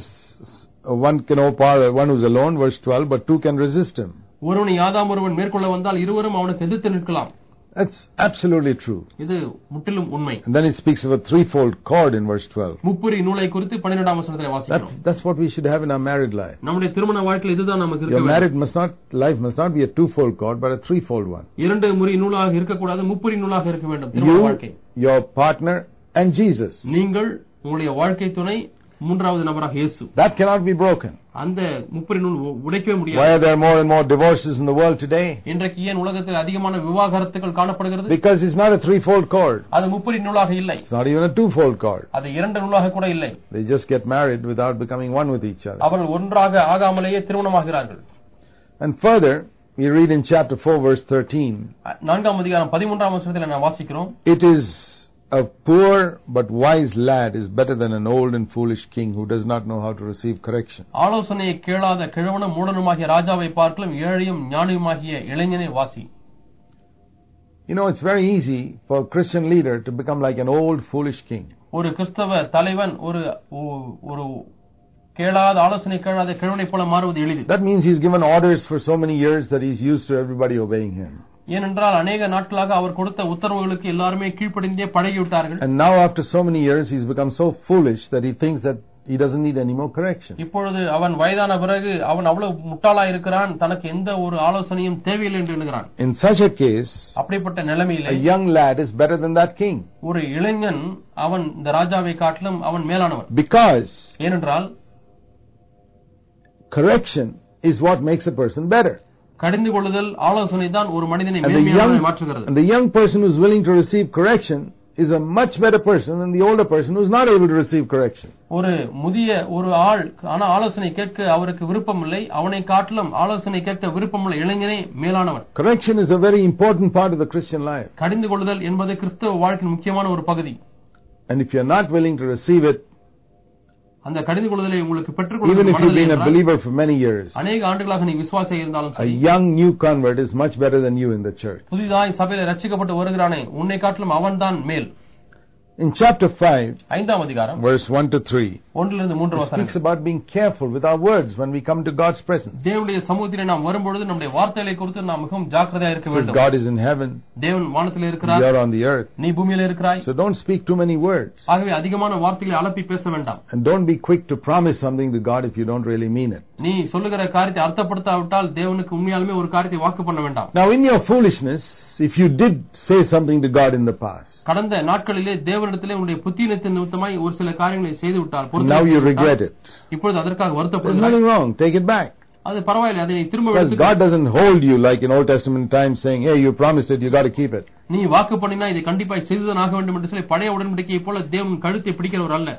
one can overpower one who's alone, verse twelve, but two can resist him. ஒருவனை யாதாம் ஒருவன் மேற்கொள்ள வந்தால் இருவரும் அவனுக்கு எதிர்த்து நிற்கலாம். That's absolutely true. இது முற்றிலும் உண்மை. And then it speaks of a threefold cord in verse twelve. முப்புரி நூலை குறித்து பன்னிரண்டாம் வசனத்திலே வாசிக்கிறோம். That, that's what we should have in our married life. நம்முடைய திருமண வாழ்க்கையில் இதுதான் நமக்கு இருக்க Your வேண்டும். married must not, life must not be a twofold cord, but a threefold one. இரண்டு முறை நூலாக இருக்கக்கூடாது, முப்புரி நூலாக இருக்க வேண்டும் திருமண வாழ்க்கை. You, your partner, and Jesus. நீங்கள், உங்களுடைய வாழ்க்கை துணை, மூன்றாவது நபராக இயேசு. That cannot be broken. அந்த முப்புரி நூல் உடைக்கவே முடியாது. Why are there more and more divorces in the world today? இன்றைக்கு ஏன் உலகத்தில் அதிகமான விவாகரத்துகள் காணப்படுகிறது? Because it's not a threefold cord. அது முப்புரி நூலாக இல்லை. It's not even a twofold cord. அது இரண்டு நூலாக கூட இல்லை. They just get married without becoming one with each other. அவர்கள் ஒன்றாக ஆகாமலேயே திருமணமாகிறார்கள். And further, we read in chapter four, verse thirteen. நான்காம் அதிகாரம் பதிமூன்றாம் வசனத்தில் நான் வாசிக்கிறோம். It is a poor but wise lad is better than an old and foolish king who does not know how to receive correction. ஆலோசனையை கேளாத கிழவனும் மூடனுமாகிய ராஜாவை பார்க்கலும் ஏழையும் ஞானியுமாகிய இளைஞனை வாசி. You know, it's very easy for a Christian leader to become like an old foolish king. ஒரு கிறிஸ்தவ தலைவன் ஒரு ஒரு கேளாத ஆலோசனை கேளாத கிழவனை போல மாறுவது எளிது. That means he's given orders for so many years that he's used to everybody obeying him. ஏனென்றால் அநேக நாட்களாக அவர் கொடுத்த உத்தரவுகளுக்கு எல்லாருமே கீழ்ப்படிந்தே பழகிவிட்டார்கள். And now after so many years he's become so foolish that he thinks that he doesn't need any more correction. இப்பொழுது அவன் வயதான பிறகு அவன் அவ்வளவு முட்டாளா இருக்கிறான், தனக்கு எந்த ஒரு ஆலோசனையும் தேவையில்லை என்று எண்ணுகிறான். In such a case, அப்படிப்பட்ட நிலைமையிலே a young lad is better than that king. ஒரு இளைஞன் அவன் இந்த ராஜாவை காட்டிலும் அவன் மேலானவன். Because ஏனென்றால் correction is what makes a person better. கடிந்து கொள்ளுதல் ஆலோசனை தான் ஒரு மனிதனை மேன்மையானவனாக மாற்றுகிறது. And the young person who's willing to receive correction is a much better person than the older person who's not able to receive correction. ஒரு முதிய ஒரு ஆள் ஆனா ஆலோசனை கேட்க அவருக்கு விருப்பம் இல்லை, அவனை காட்டிலும் ஆலோசனை கேட்க விருப்பமுள்ள இளைஞனே மேலானவன். Correction is a very important part of the Christian life. கடிந்து கொள்ளுதல் என்பது கிறிஸ்தவ வாழ்க்கையின் முக்கியமான ஒரு பகுதி. And if you're not willing to receive it, அந்த கடிந்து கொள்ளுதலை உங்களுக்கு பெற்றுக்கொள்ள even if you've been a believer for many years, அநேக ஆண்டுகளாக நீ விசுவாசி இருந்தாலும் a சரி, young new convert is much better than you in the church. புதிதாய் சபையில ரட்சிக்கப்பட்டு வருகிறானே உன்னை காட்டிலும் அவன்தான் மேல். In chapter five, ஐந்தாம் அதிகாரம் verse one to three, ஒன்றிலிருந்து மூன்று it வசனங்கள் speaks about being careful with our words when we come to God's presence. தேவனுடைய சமூகத்திலே நாம் வரும்பொழுது நம்முடைய வார்த்தைகளை குறித்து நாம் மிகவும் ஜாக்கிரதையா இருக்க Says வேண்டும். God is in heaven, தேவன் வானத்திலே இருக்கிறார், you are on the earth. நீ பூமியிலே இருக்கிறாய். So don't speak too many words. ஆகவே அதிகமான வார்த்தைகளை அலப்பி பேச வேண்டாம். And don't be quick to promise something to God if you don't really mean it. நீ சொல்லுகிற காரியத்தை அர்த்தப்படுத்தாவிட்டால் தேவனுக்கு உண்மையாலுமே ஒரு காரியத்தை வாக்கு பண்ண வேண்டாம். Now in your foolishness, if you did say something to God in the past, கடந்த நாட்களிலே தேவனிடத்திலே உன்னுடைய புத்தியினத்தின் நிமித்தமாய் ஒரு சில காரியங்களை செய்து விட்டால் now you regret it. இப்பொழுது அதற்காக There's வருத்தப்படுகிறாய். nothing wrong. Take it back. அது பரவாயில்லை, அதை நீ திரும்ப Because எடுத்துக்கோ. God doesn't hold you like in Old Testament times saying, hey, you promised it, you got to keep it. நீ வாக்கு பண்ணினா இதை கண்டிப்பாய் செய்துதான் ஆக வேண்டும் என்று சொல்லி பழைய உடன்படிக்கையை போல தேவன் கழுத்தை பிடிக்கிறவர் அல்ல.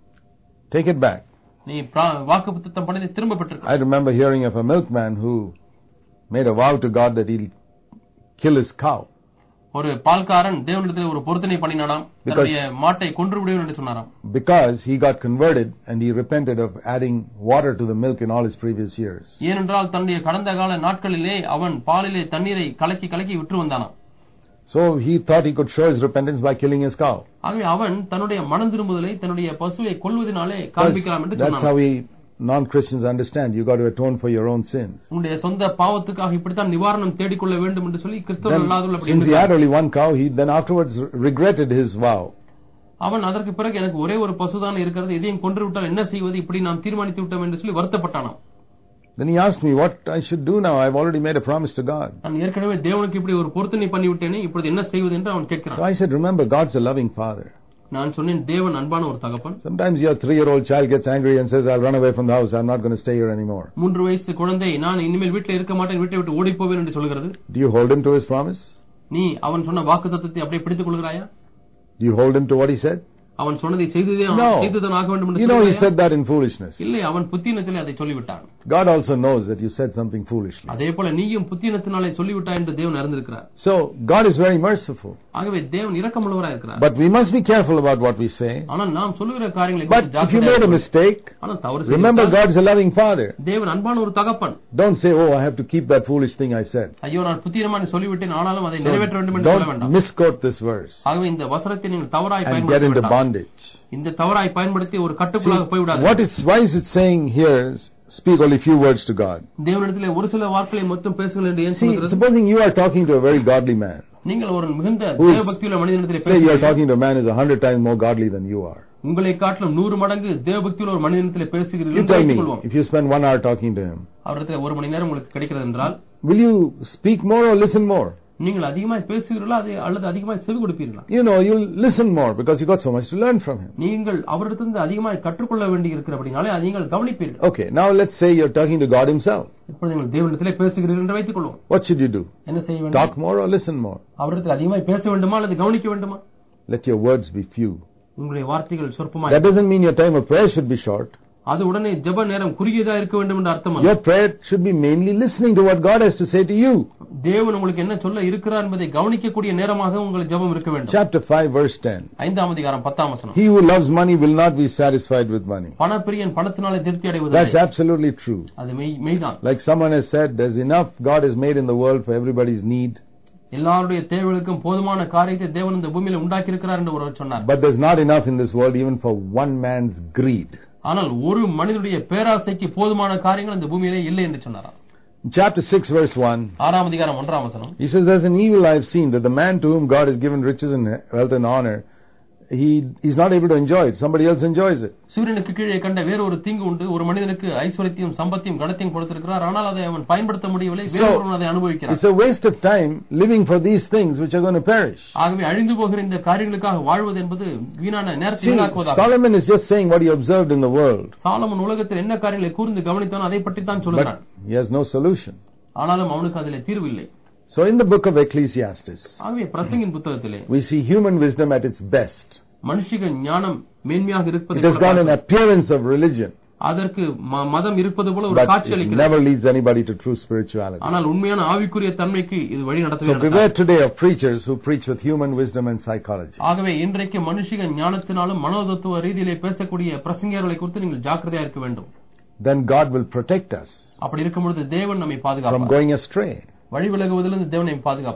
Take it back. நீ வாக்கு புத்தகம் பண்ணதை திரும்ப பெற்றிருக்க. I remember hearing of a milkman who made a vow to God that he'll kill his cow. ஒரு பால்காரன் தேவனிடத்தில் ஒரு பொருத்தனை பண்ணினானாம், தன்னுடைய மாட்டை கொன்று விடுவேன் என்று சொன்னாராம். Because he got converted and he repented of adding water to the milk in all his previous years. ஏனென்றால் தன்னுடைய கடந்த கால நாட்களிலே அவன் பாலிலே தண்ணீரை கலக்கி கலக்கி விட்டு வந்தானாம். So he thought he could show his repentance by killing his cow. ஆகவே அவன் தன்னுடைய மனம் திரும்புதலை தன்னுடைய பசுவை கொல்வதனாலே காண்பிக்கலாம் என்று That's சொன்னான். how we non-Christians understand. You got to atone for your own sins. உன்னுடைய சொந்த பாவத்துக்காக இப்படித்தான் நிவாரணம் தேடிக்கொள்ள வேண்டும் என்று சொல்லி கிறிஸ்தவர்கள் Then, அல்லாதவர்கள் since he had only one cow, he then afterwards regretted his vow. அவன் அதற்கு பிறகு எனக்கு ஒரே ஒரு பசுதான் இருக்கிறது, இதையும் கொன்று விட்டால் என்ன செய்வது, இப்படி நாம் தீர்மானித்து விட்டோம் என்று சொல்லி வருத்தப்பட்டானாம். Then he asked me what I should do now. I've already made a promise to God. நான் ஏற்கனவே தேவனுக்கு இப்படி ஒரு பொருத்தனை பண்ணி விட்டேனே, இப்பொழுது என்ன செய்வது என்று அவன் கேட்கிறான். So I said, remember, God's a loving father. நான் சொன்னேன், தேவன் அன்பான ஒரு தகப்பன். Sometimes your three-year-old child gets angry and says, I'll run away from the house. I'm not going to stay here anymore. மூன்று வயசு குழந்தை நான் இனிமேல் வீட்டில் இருக்க மாட்டேன், வீட்டை விட்டு ஓடி போவேன் என்று சொல்கிறது. Do you hold him to his promise? நீ அவன் சொன்ன வாக்குத்தத்தத்தை அப்படியே பிடித்துக் கொள்கிறாயா? Do you hold him to what he said? அவன் சொன்னதை செய்ததே செய்ததான் ஆக வேண்டும் என்று You know he said that in foolishness. இல்லை, அவன் புத்தினத்திலே அதை சொல்லிவிட்டான். God also knows that you said something foolishly. அதே போல நீயும் புத்தினத்தினாலே சொல்லிவிட்டாய் என்று தேவன் அறிந்திருக்கிறார். So God is very merciful. ஆகவே தேவன் இரக்கமுள்ளவராய் இருக்கிறார். But we must be careful about what we say. ஆனால் நாம் சொல்லுகிற காரியங்களை But if you made a mistake, ஆனால் தவறு remember God's a loving father. தேவன் அன்பான ஒரு தகப்பன். Don't say, oh, I have to keep that foolish thing I said. ஐயோ நான் புத்திரமானு சொல்லிவிட்டேன், ஆனாலும் அதை நிறைவேற்ற வேண்டும் என்று சொல்ல வேண்டாம். Don't misquote this verse. ஆகவே இந்த வசனத்தை நீங்கள் தவறாய் and get into பயன்படுத்த bondage. இந்த தவறாய் பயன்படுத்தி ஒரு கட்டுக்குள்ளாக போய் விடாதீர்கள். What is why is it saying here? Speak only few words to God. தேவனிடத்திலே ஒரு சில வார்த்தைகளை மட்டும் பேசுங்கள் என்று ஏன் சொல்கிறது? Supposing you are talking to a very godly man. நீங்கள் ஒரு மிகுந்த தேவபக்தியுள்ள மனிதனிடத்திலே பேசுகிறீர்கள். Say you are talking to a man who is a hundred times more godly than you are. உங்களை காட்டிலும் நூறு மடங்கு தேவபக்தியுள்ள ஒரு மனிதனிடத்திலே பேசுகிறீர்கள் என்று வைத்துக்கொள்வோம். If you spend one hour talking to him, அவரிடத்திலே ஒரு மணி நேரம் உங்களுக்கு கிடைக்கிறது என்றால், will you speak more or listen more? நீங்கள் அதிகமாய் பேசுகிறீர்களா அல்லது அதிகமாய் செவி கொடுப்பீர்களா? You know, you'll listen more because you got so much to learn from him. நீங்கள் அவரிடத்திலிருந்து அதிகமாய் கற்றுக்கொள்ள வேண்டி இருக்கிறபடினாலே அதை நீங்கள் கவனிப்பீர்கள். Okay, now let's say you're talking to God himself. இப்பொழுது நீங்கள் தேவனிடத்திலே பேசுகிறீர்கள் என்று வைத்துக்கொள்வோம். What should you do? என்ன செய்ய வேண்டும்? Talk more or listen more? அவரிடத்தில் அதிகமாய் பேச வேண்டுமா அல்லது கவனிக்க வேண்டுமா? Let your words be few. உங்களுடைய வார்த்தைகள் சொற்பமாய். That doesn't mean your time of prayer should be short. அது உடனே ஜெப நேரம் குறுகியதா இருக்க வேண்டும் என்ற அர்த்தம் அல்ல. Your prayer should be mainly listening to what God has to say to you. தேவன் உங்களுக்கு என்ன சொல்ல இருக்கிறார் என்பதை கவனிக்கக்கூடிய நேரமாக உங்கள் ஜெபம் இருக்க வேண்டும். Chapter five verse ten. ஐந்தாம் அதிகாரம் பத்தாம் வசனம். He who loves money will not be satisfied with money. பணப்பிரியன் பணத்தினாலே திருப்தி அடைவதில்லை. That's absolutely true. அது மெய்தான். Like someone has said, there's enough God has made in the world for everybody's need. எல்லாருடைய தேவைகளுக்கும் போதுமான காரியத்தை தேவன் இந்த பூமியில உண்டாக்கி இருக்கிறார் என்று ஒருவர் சொன்னார். But there's not enough in this world even for one man's greed. ஆனால் ஒரு மனிதனுடைய பேராசைக்கு போதுமான காரியங்கள் இந்த பூமியிலே இல்லை என்று சொன்னாராம். Chapter six verse one. ஆறாம் அதிகாரம் ஒன்றாம் வசனம். He says, there's an evil I have seen, that the man to whom God has given riches and wealth and honor, he is not able to enjoy it. Somebody else enjoys it. சூரியனுக்கு கீழே கண்ட வேற ஒரு தீங்கு உண்டு. ஒரு மனிதனுக்கு ஐஸ்வரியத்தையும் சம்பத்தையும் கனத்தையும் கொடுத்திருக்கிறார், ஆனால் அதை அவன் பயன்படுத்த முடியவில்லை, வேறொருவன் அதை அனுபவிக்கிறார். It's a waste of time living for these things which are going to perish. ஆகவே அழிந்து போகிற இந்த காரியங்களுக்காக வாழ்வது என்பது வீணான நேரத்தை வீணாக்குவதாகும். Solomon is just saying what he observed in the world. Solomon உலகத்தில் என்ன காரியங்களை கூர்ந்து கவனித்தானோ அதை பற்றி தான் சொல்கிறான். He has no solution. ஆனாலும் அவனுக்கு அதிலே தீர்வு இல்லை. So in the book of Ecclesiastes, ஆகவே பிரசங்கின் புத்தகத்திலே we see human wisdom at its best. மனுஷிக ஞானம் மேன்மையாக இருப்பது. It has got an appearance of religion. அதற்கு மதம் இருப்பது போல ஒரு காட்சி அளிக்கிறது. Never leads anybody to true spirituality. ஆனால் உண்மையான ஆவிக்குரிய தன்மைக்கு இது வழி நடத்துகிறது. So beware today of preachers who preach with human wisdom and psychology. ஆகவே இன்றைக்கு மனுஷிக ஞானத்தினாலும் மனோதத்துவ ரீதியிலே பேசக்கூடிய பிரசங்கியர்களை குறித்து நீங்கள் ஜாக்கிரதையா இருக்க வேண்டும். Then God will protect us அப்படி இருக்கும்போது தேவன் நம்மை பாதுகாப்பார். from going astray. வழி விலகுவதிலிருந்து தேவன் நம்மை பாதுகாப்பார்.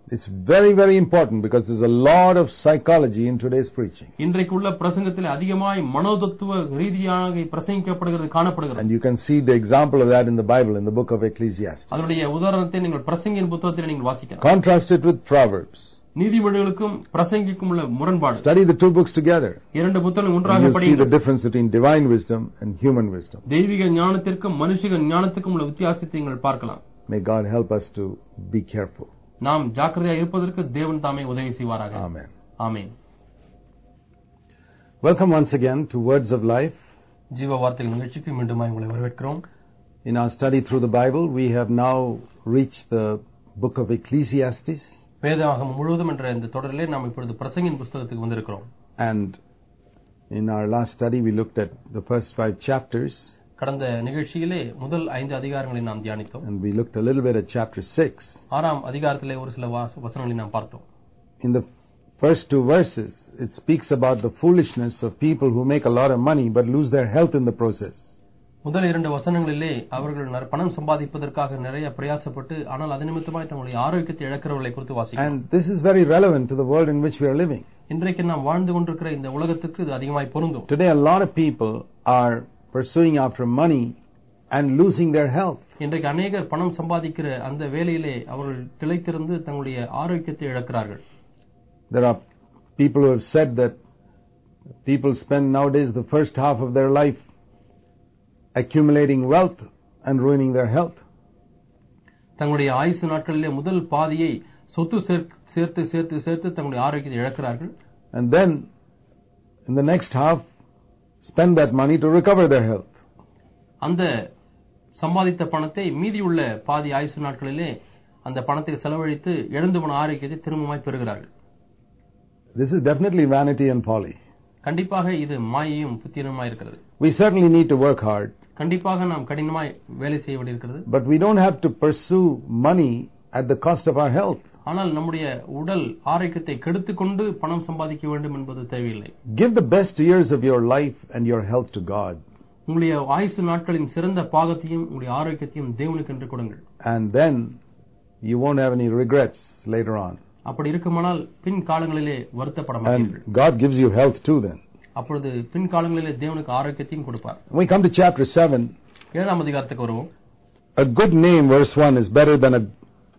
It's very, very important because there's a lot of psychology in today's preaching. இன்றைக்குள்ள பிரசங்கத்தில் அதிகமாய் மனோதத்துவ ரீதியாக பிரசங்கிக்கப்படுகிறது காணப்படுகிறது. And you can see the example of that in the Bible, in the book of Ecclesiastes. அதனுடைய உதாரணத்தை நீங்கள் பிரசங்கியின் புத்தகத்தில் நீங்கள் வாசிக்கலாம். Contrast it with Proverbs. நீதிமொழிகளுக்கும் பிரசங்கிக்கும் உள்ள முரண்பாடு. Study the two books together. இரண்டு புத்தகங்கள் ஒன்றாக படியுங்கள். You see the படியுங்கள். difference between divine wisdom and human wisdom. தெய்வீக ஞானத்திற்கும் மனுஷிக ஞானத்திற்கும் உள்ள வித்தியாசத்தை நீங்கள் பார்க்கலாம். May God help us to be careful. நாம் ஜாக்கிரதையாக இருப்பதற்கு தேவன் தாமே உதவி செய்வாராக. Amen. Amen. Welcome once again to Words of Life. ஜீவ வார்த்தைகள் நிகழ்ச்சிக்கு மீண்டும் உங்களை வரவேற்கிறோம். In our study through the Bible, we have now reached the book of Ecclesiastes. வேதாகமம் முழுவதும் என்ற இந்த தொடரிலே நாம் இப்பொழுது பிரசங்கின் புத்தகத்துக்கு வந்திருக்கிறோம். And in our last study, we looked at the first five chapters. கடந்த நிகழ்ச்சியிலே முதல் ஐந்து அதிகாரங்களை நாம் தியானித்தோம். And we looked a little bit at chapter six. ஆறாம் அதிகாரத்திலே ஒரு சில வசனங்களை நாம் பார்த்தோம். In the first two verses, it speaks about the foolishness of people who make a lot of money but lose their health in the process. முதல் இரண்டு வசனங்களிலே அவர்கள் பணம் சம்பாதிப்பதற்காக நிறைய பிரயாசப்பட்டு ஆனால் அது நிமித்தமாய் தங்களுடைய ஆரோக்கியத்தை இழக்கிறவர்களை குறித்து வாசிக்கிறோம். And this is very relevant to the world in which we are living. இன்றைக்கு நாம் வாழ்ந்து கொண்டிருக்கிற இந்த உலகத்துக்கு இது அதிகமாய் பொருந்தும். Today a lot of people are pursuing after money and losing their health. இன்றைக்கு அநேகர் பணம் சம்பாதிக்கிற அந்த வேலையிலே அவர்கள் திளைத்திருந்து தங்களுடைய ஆரோக்கியத்தை இழக்கிறார்கள். There are people who have said that people spend nowadays the first half of their life accumulating wealth and ruining their health. தங்களுடைய ஆயுசு நாட்களிலே முதல் பாதியை சொத்து சேர்த்து சேர்த்து சேர்த்து தங்களுடைய ஆரோக்கியத்தை இழக்கிறார்கள். And then in the next half spend that money to recover their health. அந்த சம்பாதித்த பணத்தை மீதியுள்ள பாதி ஆயுசு நாட்களிலே அந்த பணத்தை செலவழித்து இழந்து போன ஆரோக்கியத்தை திரும்பமாய் பெறுகிறார்கள். This is definitely vanity and folly. கண்டிப்பாக இது மாயையும் புத்திரமாய் இருக்கிறது. We certainly need to work hard. கண்டிப்பாக நாம் கடினமாய் வேலை செய்ய வேண்டியிருக்கிறது. But we don't have to pursue money at the cost of our health. ஆனால் நம்முடைய உடல் ஆரோக்கியத்தை கெடுத்துக்கொண்டு பணம் சம்பாதிக்க வேண்டும் என்பது தேவையில்லை. Give the best years of your life and your health to God. உங்களுடைய ஆயுசு நாட்களின் சிறந்த பாகத்தையும் உங்களுடைய ஆரோக்கியத்தையும் தேவனுக்கு என்று கொடுங்கள். And then you won't have any regrets later on. அப்படி இருக்குமானால் பின் காலங்களிலே வருத்தப்பட மாட்டீர்கள். And God gives you health too then. அப்பொழுது பின் காலங்களிலே தேவனுக்கு ஆரோக்கியத்தையும் கொடுப்பார். We come to chapter seven. ஏழாம் அதிகாரத்துக்கு வருவோம். A good name, verse one, is better than a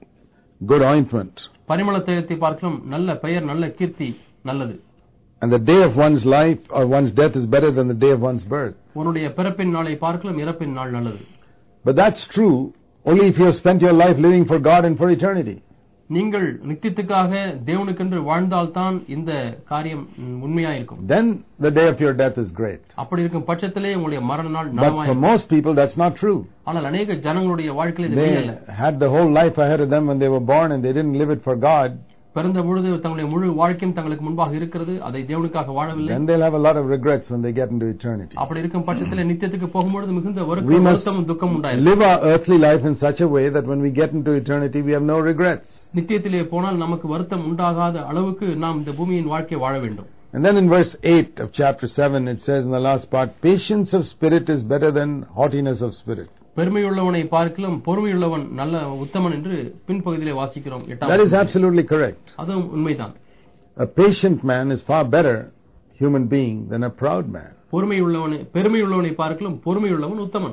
good ointment. பரிமள தைலத்தை பார்க்கலாம் நல்ல பெயர் நல்ல கீர்த்தி நல்லது. And the day of one's life or one's death is better than the day of one's birth. உன்னுடைய பிறப்பின் நாளை பார்க்கலாம் இறப்பின் நாள் நல்லது. But that's true only if you have spent your life living for God and for eternity. நீங்கள் நித்தியத்துக்காக தேவனுக்கென்று வாழ்ந்தால்தான் இந்த காரியம் உண்மையா இருக்கும். Then the day of your death is great. அப்படி இருக்கும் பட்சத்திலே உங்களுடைய மரண நாள் But நலமாய் for இருக்கும். most people that's not true. ஆனால் அநேக ஜனங்களுடைய வாழ்க்கையில இது They இல்ல. had the whole life ahead of them when they were born and they didn't live it for God. பிறந்த பொழுது தங்களுடைய முழு வாழ்க்கையும் தங்களுக்கு முன்பாக இருக்கிறது அதை தேவனுக்காக வாழவில்லை. Then they'll have a lot of regrets when they get into eternity. அப்படி இருக்கும் பட்சத்திலே நித்தியத்துக்கு போகும்போது மிகுந்த We வருத்தமும் must வருத்தமும் துக்கம் உண்டாயிருக்கும். live our earthly life in such a way that when we get into eternity we have no regrets. நித்தியத்திலே போனால் நமக்கு வருத்தம் உண்டாகாத அளவுக்கு நாம் இந்த பூமியின் வாழ்க்கையை வாழ வேண்டும். And then in verse eight of chapter seven it says in the last part, patience of spirit is better than haughtiness of spirit. பெருமையுள்ளவனை பார்க்கலாம் பொறுமையுள்ளவன் நல்ல உத்தமன் என்று பின்பகுதியிலே வாசிக்கிறோம். That is absolutely correct. அதுவும் உண்மைதான். A patient man is far better human being than a proud man. பொறுமையுள்ளவனை பெருமையுள்ளவனை பார்க்கலாம் பொறுமையுள்ளவன் உத்தமன்.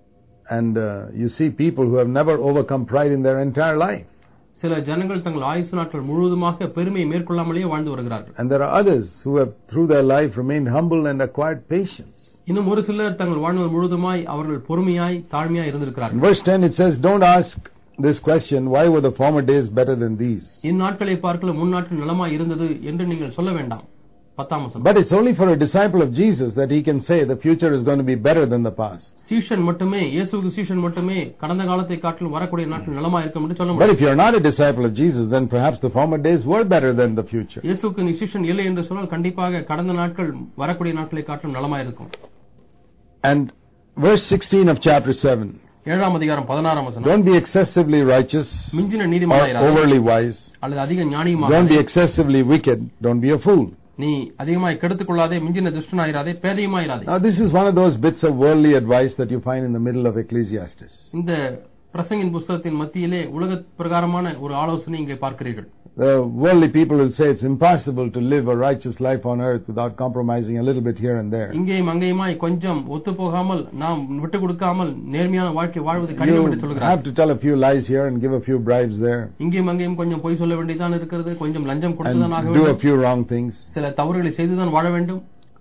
And uh, you see people who have never overcome pride in their entire life. சில ஜனங்கள் தங்கள் ஆயுசு நாட்கள் முழுவதுமாக பெருமையை மேற்கொள்ளாமலே வாழ்ந்து வருகிறார்கள். And there are others who have through their life remained humble and acquired patience. இன்னும் ஒரு சிலர் தங்கள் வாழ்நாள் முழுவதுமாய் அவர்கள் பொறுமையாய் தாழ்மையாய் இருந்திருக்கிறார்கள். In verse ten it says, don't ask this question, why were the former days better than these? இந்நாட்களை பார்க்கலாம் முன்னாட்கள் நலமாய் இருந்தது என்று நீங்கள் சொல்ல வேண்டாம். பத்தாம் வசனம். But it's only for a disciple of Jesus that he can say the future is going to be better than the past. சீஷன் மட்டுமே இயேசுவுக்கு சீஷன் மட்டுமே கடந்த காலத்தை காட்டிலும் வரக்கூடிய நாட்கள் நலமாய் இருக்கும் என்று சொல்ல But முடியும். if you're not a disciple of Jesus, then perhaps the former days were better than the future. இயேசுவுக்கு நீ சீஷன் இல்லை என்று சொன்னால் கண்டிப்பாக கடந்த நாட்கள் வரக்கூடிய நாட்களை காட்டிலும் நலமாய் இருக்கும். And verse sixteen of chapter seven. ஏழாம் அதிகாரம் பதினாறாம் வசனம். Don't be excessively righteous மிஞ்சின or நீதிமானாயிராதே overly wise. அல்லது அதிக Don't be ஞானியுமாயிராதே. excessively wicked. Don't be a fool. நீ அதிகமாய் கெடுத்துக் கொள்ளாதே மிஞ்சின துஷ்டனாயிராதே பேதையுமாயிராதே. Now this is one of those bits of worldly advice that you find in the middle of Ecclesiastes. இந்த பிரசங்கின் புத்தகத்தின் மத்தியிலே உலக பிரகாரமான ஒரு ஆலோசனை இங்கே பார்க்கிறீர்கள். The worldly people will say it's impossible to live a righteous life on earth without compromising a little bit here and there. இங்கேயும் அங்கேயுமாய் கொஞ்சம் ஒத்துப்போகாமல் நாம் விட்டு கொடுக்காமல் நேர்மையான வாழ்க்கை வாழ்வது கடினம் என்று You சொல்கிறார். have to tell a few lies here and give a few bribes there. இங்கேயும் அங்கேயும் கொஞ்சம் பொய் சொல்ல வேண்டியதான் இருக்கிறது, கொஞ்சம் லஞ்சம் கொடுத்துதான் ஆக And do a வேண்டும், few wrong things. சில தவறுகளை செய்துதான் வாழ வேண்டும்.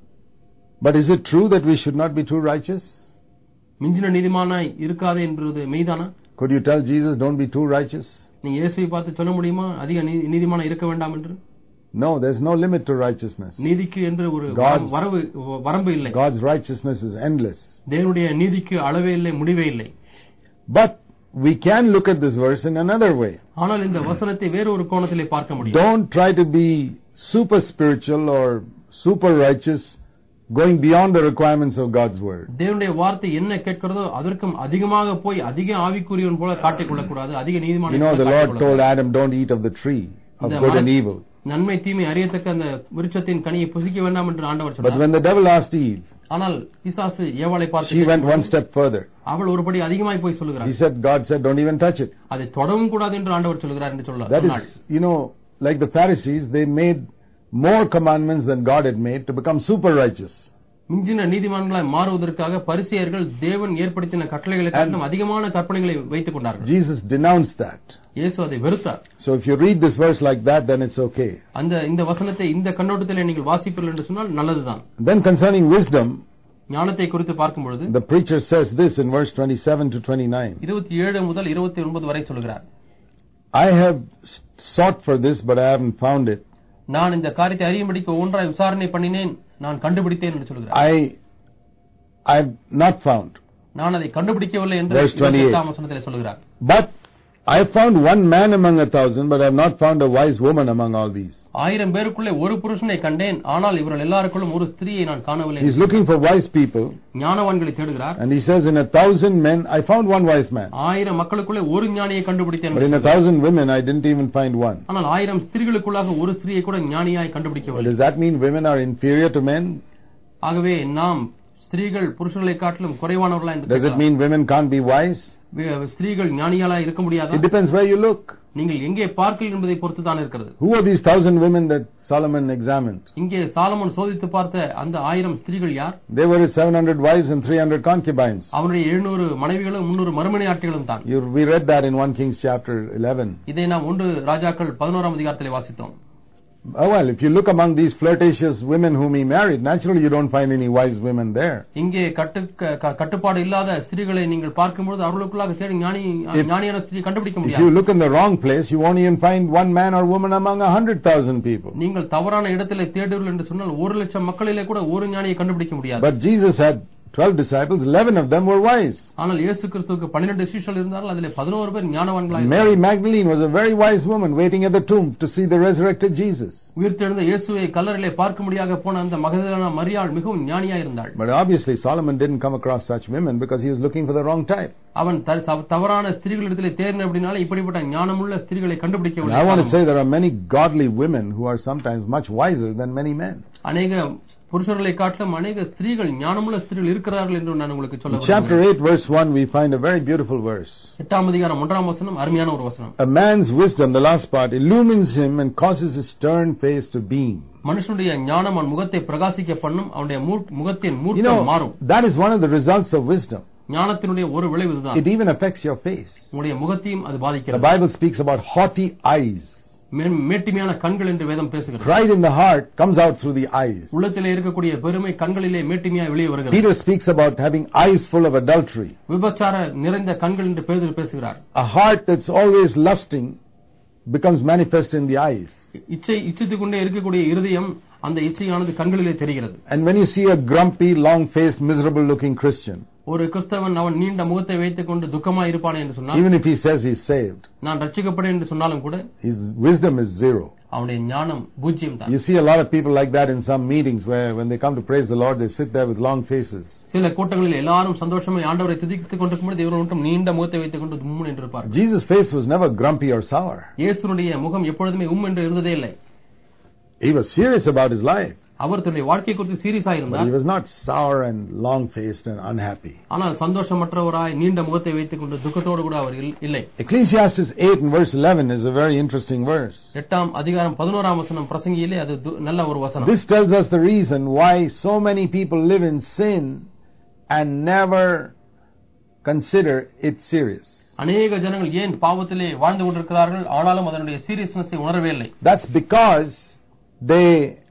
But is it true that we should not be too righteous? மிஞ்சின நீதிமானாய் இருக்காதே என்பது மெய்தானா? Could you tell Jesus, don't be too righteous? நீங்க இயேசுவை பார்த்து சொல்ல முடியுமா அதிக நீதிமானாய் இருக்க வேண்டாம் என்று? No, there's no limit to righteousness. நீதிக்கு என்று ஒரு God's- வரவு வரம்பு இல்லை. God's righteousness is endless. தேவனுடைய நீதிக்கு அளவே இல்லை, முடிவே இல்லை. But we can look at this verse in another way. ஆனால் இந்த வசனத்தை வேறு ஒரு கோணத்திலே பார்க்க முடியும். Don't try to be super spiritual or super righteous, going beyond the requirements of God's word. தேவனுடைய வார்த்தை என்ன கேட்கிறதோ அதற்கும் அதிகமாக போய் அதிக ஆவிக்குரியவன் போல காட்டிக் கொள்ளக்கூடாது, அதிக நீதிமான. You know, the Lord told Adam, don't eat of the tree of good and evil. நன்மை தீமை அறியத்தக்க அந்த விருட்சத்தின் கனியை புசிக்க வேண்டாம் என்று ஆண்டவர் But சொன்னார். when the devil asked Eve, ஆனால் பிசாசு ஏவாளை she பார்த்து went one step further. அவள் ஒருபடி அதிகமாய் போய் He சொல்லுகிறார். said, God said, don't even touch it. அதை தொடவும் கூடாது என்று ஆண்டவர் சொல்லுகிறார் என்று சொல்ல That is, you know, like the Pharisees, they made more commandments than God had made to become super righteous. மிஞ்சின நீதிமான்களாய் மாறுவதற்காக பரிசேயர்கள் தேவன் ஏற்படுத்தின கட்டளைகளை காட்டிலும் அதிகமான கற்பனைகளை வைத்துக் கொண்டார்கள். Jesus denounced that. இயேசு அதை வெறுத்தார். So if you read this verse like that, then it's okay. அந்த இந்த வசனத்தை இந்த கண்ணோட்டத்திலே நீங்கள் வாசிப்பீர்கள் என்று சொன்னால் நல்லதுதான். Then concerning wisdom, ஞானத்தை குறித்து பார்க்கும் பொழுது the preacher says this in verse twenty-seven to twenty-nine. இருபத்தி ஏழு முதல் இருபத்தி ஒன்பது வரை சொல்கிறார். I have sought for this, but I haven't found it. நான் இந்த காரியத்தை அறியும்படிக்கு ஒன்றாய் விசாரணை பண்ணினேன், நான் கண்டுபிடித்தேன் என்று சொல்கிறார். I I've not found. நான் அதை கண்டுபிடிக்கவில்லை என்று Verse twenty-eight. இருபத்தி எட்டாம் வசனத்திலே சொல்கிறார். But I found one man among a thousand, but I have not found a wise woman among all these. ஆயிரம் பேருக்குள்ளே ஒரு புருஷனை கண்டேன், ஆனால் இவர்கள் எல்லாருக்குள்ளும் ஒரு ஸ்திரியை நான் காணவில்லை. He's looking for wise people, ஞானவான்களை தேடுகிறார். and he says, in a thousand men, I found one wise man. ஆயிரம் மக்களுக்குள்ளே ஒரு ஞானியை கண்டுபிடித்தேன். But in a thousand women, I didn't even find one. ஆனால் ஆயிரம் ஸ்திரீகளுக்குள்ளாக ஒரு ஸ்திரியை கூட ஞானியாய் Well, கண்டுபிடிக்கவில்லை. does that mean women are inferior to men? ஆகவே நாம் ஸ்திரீகள் புருஷர்களை காட்டிலும் குறைவானவர்களா என்று Does it கேட்கலாம். mean women can't be wise? வே- ஸ்திரீகள் ஞானிகளா இருக்க முடியாதா? It depends where you look. நீங்கள் எங்கே பார்க்கிறீர்கள் என்பதை பொறுத்து தான் இருக்கிறது. Who are these thousand women that Solomon examined? இங்கே சாலமோன் சோதித்து பார்த்த அந்த ஆயிரம் ஸ்திரீகள் யார்? They were his seven hundred wives and three hundred concubines. அவனுடைய எழுநூறு மனைவிகளும் முன்னூறு மறுமனையாட்டிகளும் தான். You, we read that in First Kings chapter eleven. இதை நாம் ஒன்று ராஜாக்கள் பதினோராம் அதிகாரத்திலே வாசித்தோம். Oh well, if you look among these flirtatious women whom he married, naturally you don't find any wise women there. இங்கே கட்டு க- கட்டுப்பாடு இல்லாத ஸ்திரீகளை நீங்கள் பார்க்கும்போது அவர்களுக்குள்ளாக தேடி ஞானி ஞானியான ஸ்திரீ கண்டுபிடிக்க If முடியாது. you look in the wrong place, you won't even find one man or woman among a hundred thousand people. நீங்கள் தவறான இடத்திலே தேடுவீர்கள் என்று சொன்னால் ஒரு லட்சம் மக்களிலே கூட ஒரு ஞானியை கண்டுபிடிக்க முடியாது. But Jesus had twelve disciples, eleven of them were wise. ஆனால் இயேசு கிறிஸ்துவுக்கு பன்னிரண்டு சீஷர்கள் இருந்தார்கள், அதிலே பதினோரு பேர் ஞானவான்களாக Mary Magdalene was a very wise woman waiting at the tomb to see the resurrected Jesus. உயிர்த்தெழுந்த இயேசுவை கல்லறையிலே பார்க்க முடியாத போன அந்த மகதலேனா மரியாள் மிகவும் ஞானியா இருந்தாள். But obviously Solomon didn't come across such women because he was looking for the wrong type. அவன் த- ச- தவறான ஸ்திரீகளிடத்திலே தேர்ந்த அப்படினால இப்படிப்பட்ட ஞானமுள்ள ஸ்திரீகளை And I want to கண்டுபிடிக்கவில்லை. say there are many godly women who are sometimes much wiser than many men. அநேக புருஷர்களை காட்டிலும் அநேக ஸ்திரீகள் ஞானமுள்ள ஸ்திரீகள் இருக்கிறார்கள் என்று நான் உங்களுக்கு சொல்ல In chapter விரும்புகிறேன். eight verse one we find a very beautiful verse. எட்டாம் அதிகாரம் ஒன்றாம் வசனம் அருமையான ஒரு வசனம். A man's wisdom, the last part, illumines him and causes his stern face to beam. மனுஷனுடைய ஞானம் அவன் முகத்தை பிரகாசிக்க பண்ணும், அவனுடைய மூ- முகத்தின் You மூர்த்தம் know, மாறும். that is one of the results of wisdom. ஞானத்தினுடைய ஒரு விளைவு இதுதான். It even affects your face. உங்களுடைய முகத்தையும் அது The பாதிக்கிறது. Bible speaks about haughty eyes. மே- மேட்டிமையான கண்கள் என்று வேதம் பேசுகிறது. Pride in the heart comes out through the eyes. உள்ளத்திலே இருக்கக்கூடிய பெருமை கண்களிலே மேட்டிமையாய் வெளியே வருகிறது. Peter speaks about having eyes full of adultery. விபச்சார நிறைந்த கண்கள் என்று பேதுரு பேசுகிறார். A heart that's always lusting becomes manifest in the eyes. இச்சை இச்சித்துக் கொண்டே இருக்கக்கூடிய இருதயம் அந்த இச்சையானது கண்களிலே தெரிகிறது. And when you see a grumpy, long-faced, miserable-looking Christian, ஒரு கிறிஸ்தவன் அவன் நீண்ட முகத்தை வைத்துக் கொண்டு துக்கமா இருப்பானே என்று சொன்னால், even if he says he's saved, நான் ரட்சிக்கப்பட்டேன் என்று சொன்னாலும் கூட his wisdom is zero. அவனுடைய ஞானம் பூஜ்யம் தான். You see a lot of people like that in some meetings where when they come to praise the Lord, they sit there with long faces. சில கூட்டங்களில் எல்லாரும் சந்தோஷமாய் ஆண்டவரை துதித்துக் கொண்டிருக்கும்போது இவர்கள் மட்டும் நீண்ட முகத்தை வைத்துக் கொண்டு உம்முன் என்று இருப்பார். Jesus' face was never grumpy or sour. இயேசுனுடைய முகம் எப்பொழுதுமே உம் என்று இருந்ததே இல்லை. He was serious about his life. அவர் தன்னுடைய வாழ்க்கை குறித்து சீரியஸா But இருந்தார். he was not sour and long-faced and unhappy. ஆனால் சந்தோஷமற்றவராய் நீண்ட முகத்தை வைத்துக் கொண்டு துக்கத்தோடு கூட அவர் இல்- இல்லை. Ecclesiastes eight and verse eleven is a very interesting verse. எட்டாம் அதிகாரம் பதினோராம் வசனம் பிரசங்கியிலே அது து- நல்ல ஒரு வசனம். This tells us the reason why so many people live in sin and never consider it serious. அநேக ஜனங்கள் ஏன் பாவத்திலே வாழ்ந்து கொண்டிருக்கிறார்கள், ஆனாலும் அதனுடைய சீரியஸ்னஸை உணரவே இல்லை. That's because they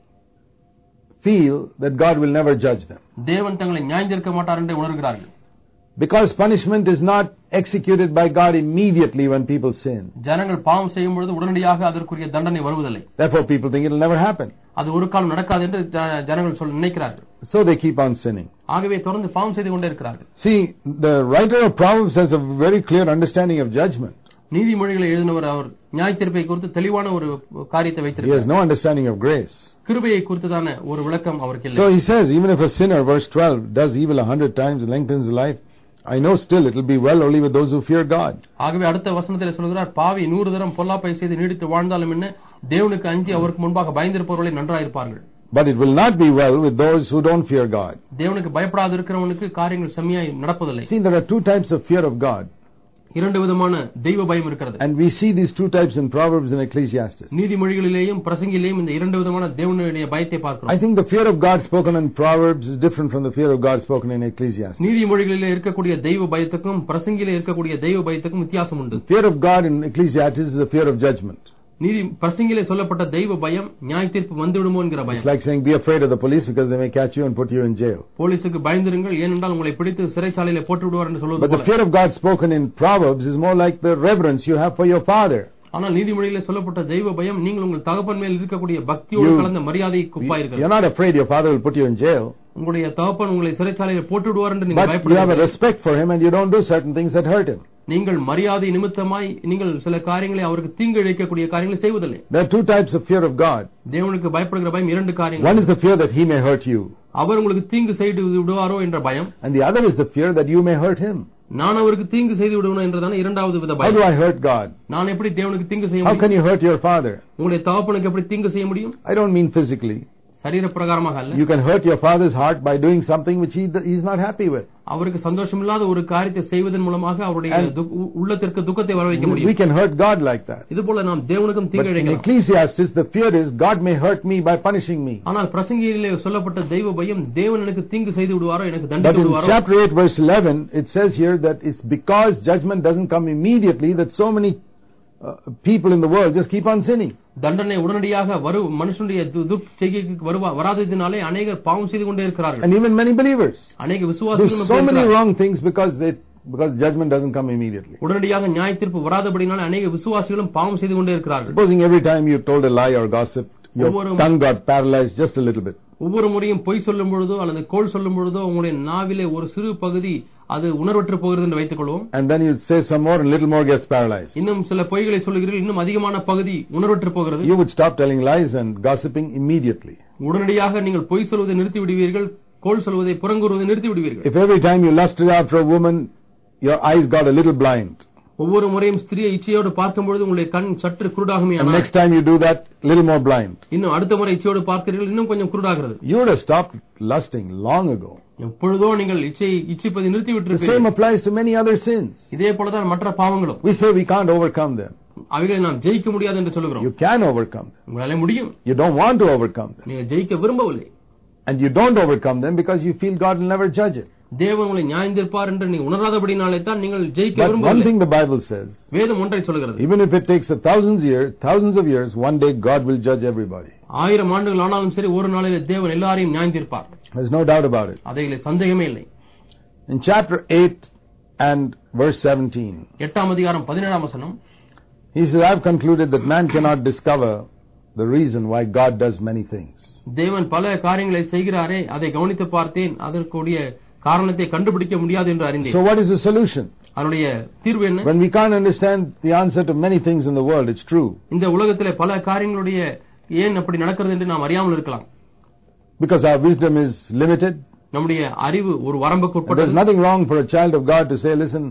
feel that God will never judge them. தேவன் தங்களை நியாயந்தீர்க்க மாட்டார் என்று உணர்கிறார்கள். Because punishment is not executed by God immediately when people sin. ஜனங்கள் பாவம் செய்யும் பொழுது உடனடியாக அதற்குரிய தண்டனை வருவதில்லை. Therefore people think it will never happen. அது ஒரு காலம் நடக்காது என்று ஜ- ஜனங்கள் சொல்ல நினைக்கிறார்கள். So they keep on sinning. ஆகவே தொடர்ந்து பாவம் செய்து கொண்டே இருக்கிறார்கள். See, the writer of Proverbs has a very clear understanding of judgment. நீதிமொழிகளை எழுதினவர் அவர் நியாயத்தீர்ப்பை குறித்து தெளிவான ஒரு காரியத்தை He has வைத்திருக்கிறார். no understanding of grace. கிருபையை குறித்ததான ஒரு விளக்கம் அவருக்கு So இல்லை. he says, even if a sinner, verse twelve, does evil a hundred times and lengthens his life, I know still it will be well only with those who fear God. ஆகவே அடுத்த வசனத்தில் சொல்கிறார், பாவி நூறு தரம் பொல்லாப்பை செய்து நீடித்து வாழ்ந்தாலும் என்ன, தேவனுக்கு அஞ்சி அவருக்கு முன்பாக பயந்திருப்பவர்களே நன்றாயிருப்பார்கள். But it will not be well with those who don't fear God. தேவனுக்கு பயப்படாது இருக்கிறவனுக்கு காரியங்கள் செம்மையாய் நடப்பதில்லை. See, there are two types of fear of God. இரண்டு விதமான தெய்வ பயம் இருக்கிறது. And we see these two types in Proverbs and Ecclesiastes. நீதிமொழிகளிலேயும் பிரசங்கிலேயும் இந்த இரண்டு விதமான தேவனுடைய பயத்தை I பார்க்கிறோம். think the fear of God spoken in Proverbs is different from the fear of God spoken in Ecclesiastes. நீதிமொழிகளிலே இருக்கக்கூடிய தெய்வ பயத்துக்கும் பிரசங்கிலே இருக்கக்கூடிய தெய்வ பயத்துக்கும் வித்தியாசம் உண்டு. Fear of God in Ecclesiastes is the fear of judgment. நீதி பிரசங்கிலே சொல்லப்பட்ட தெய்வ பயம் நியாய தீர்ப்பு வந்துவிடுமோ என்கிற It's பயம். like saying be afraid of the police because they may catch you and put you in jail. போலீசுக்கு பயந்திருங்கள், ஏனென்றால் உங்களை பிடித்து சிறைச்சாலையிலே போட்டு விடுவார் என்று சொல்வது But the போல. fear of God spoken in Proverbs is more like the reverence you have for your father. ஆனால் நீதிமொழியிலே சொல்லப்பட்ட தெய்வ பயம் நீங்கள் உங்கள் தகப்பன் மேல் இருக்கக்கூடிய பக்தியோடு You- கலந்த மரியாதை குப்பாயிருக்கிறது. You're not afraid your father will put you in jail, உங்களுடைய தகப்பன் உங்களை சிறைச்சாலையிலே போட்டு விடுவார் என்று நீங்கள் but you have a பயப்படுகிறீர்கள். respect for him and you don't do certain things that hurt him. நீங்கள் மரியாதை நிமித்தமாய் நீங்கள் சில காரியங்களை அவருக்கு தீங்கு இழைக்கக்கூடிய காரியங்களை செய்வதில்லை. There are two types of fear of God. தேவனுக்கு பயப்படுகிற பயம் இரண்டு One காரியங்கள். is the fear that he may hurt you, அவர் உங்களுக்கு தீங்கு செய்து விடுவாரோ என்ற பயம், and the other is the fear that you may hurt him. நான் அவருக்கு தீங்கு செய்து விடுவேன் என்றதான இரண்டாவது வித How do பயம். I hurt God? நான் எப்படி தேவனுக்கு தீங்கு செய்ய How can முடியும்? you hurt your father? உங்களுடைய தகப்பனுக்கு எப்படி தீங்கு செய்ய முடியும்? I don't mean physically. சரீர பிரகாரமாக அல்ல. You can hurt your father's heart by doing something which he he's not happy with. அவருக்கு சந்தோஷமில்லாத ஒரு காரியத்தை செய்வதன் மூலமாக அவருடைய And- துக்- உ- உள்ளத்திற்கு துக்கத்தை வரவைக்க We முடியும். can hurt God like that. இது போல நாம் தேவனுக்கும் But தீங்கு in இழைக்கலாம். Ecclesiastes, the fear is God may hurt me by punishing me. ஆனால் பிரசங்கியிலே சொல்லப்பட்ட தெய்வ பயம், தேவன் எனக்கு தீங்கு செய்து விடுவாரோ, எனக்கு But தண்டித்து in விடுவாரோ. chapter eight, verse eleven, it says here that it's because judgment doesn't come immediately that so many uh, people in the world just keep on sinning. தண்டனை உடனடியாக வரும் மனுஷனுடைய து- துக் செய்கைக்கு வருவா வராததினாலே அநேகர் பாவம் செய்து கொண்டே இருக்கிறார்கள். And even many believers அநேக do விசுவாசிகளும் so many இருக்கிறார்கள். wrong things because they because judgment doesn't come immediately. உடனடியாக நியாய தீர்ப்பு வராதபடினாலே அநேக விசுவாசிகளும் பாவம் செய்து கொண்டே இருக்கிறார்கள். Supposing every time you told a lie or gossiped, your ஒவ்வொரு- tongue got paralyzed just a little bit. ஒவ்வொரு முறையும் பொய் சொல்லும் பொழுதோ அல்லது கோள் சொல்லும் பொழுதோ உங்களுடைய நாவிலே ஒரு சிறு பகுதி அது உணர்வற்று போகிறது என்று வைத்துக் கொள்வோம். And then you say some more and little more gets paralyzed. இன்னும் சில பொய்களை சொல்லுகிறீர்கள், இன்னும் அதிகமான பகுதி உணர்வற்று போகிறது. You would stop telling lies and gossiping immediately. உடனடியாக நீங்கள் பொய் சொல்வதை நிறுத்தி விடுவீர்கள், கோள் சொல்வதை புறங்கூறுவதை நிறுத்தி விடுவீர்கள். If every time you lusted after a woman, your eyes got a little blind, ஒவ்வொரு முறையும் ஸ்திரியை இச்சையோடு பார்க்கும் பொழுது உங்களுடைய கண் சற்று and குருடாகுமையானால், next time you do that, little more blind, இன்னும் அடுத்த முறை இச்சையோடு பார்க்கிறீர்கள், இன்னும் கொஞ்சம் குருடாகிறது. you would have stopped lusting long ago. எப்பொழுதோ நீங்கள் இச்சையை இச்சிப்பதை நிறுத்தி The same விட்டிருப்பீர்கள். applies to many other sins. இதே போலதான் மற்ற பாவங்களும். We say we can't overcome them. அவைகளை நாம் ஜெயிக்க முடியாது என்று சொல்லுகிறோம். You can overcome them. உங்களால முடியும். You don't want to overcome them. நீங்கள் ஜெயிக்க விரும்பவில்லை. And you don't overcome them because you feel God will never judge it. தேவன் உங்களை நியாயந்தீர்ப்பார் என்று நீ உணராதபடினாலே தான் நீங்கள் ஜெயிக்க But one விரும்பவில்லை. thing the Bible says, வேதம் ஒன்றை சொல்கிறது, even if it takes a thousands years, thousands of years, one day God will judge everybody. ஆயிரம் ஆண்டுகள் ஆனாலும் சரி ஒரு நாளிலே தேவன் எல்லாரையும் நியாயந்தீர்ப்பார். There's no doubt about it. அதைகளை சந்தேகமே இல்லை. In chapter eight and verse seventeen, எட்டாம் அதிகாரம் பதினேழாம் வசனம், he says, I've concluded that man cannot discover the reason why God does many things. தேவன் பல காரியங்களை செய்கிறாரே, அதை கவனித்து பார்த்தேன், அதற்குரிய காரணத்தை கண்டுபிடிக்க முடியாது என்று அறிந்தேன். So what is the solution? அதனுடைய தீர்வு என்ன? When we can't understand the answer to many things in the world, it's true. இந்த உலகத்திலே பல காரியங்களுடைய ஏன் அப்படி நடக்கிறது என்று நாம் அறியாமல் இருக்கலாம். Because our wisdom is limited. நம்முடைய அறிவு ஒரு வரம்புக்கு And there's உட்பட்டது. nothing wrong for a child of God to say, listen,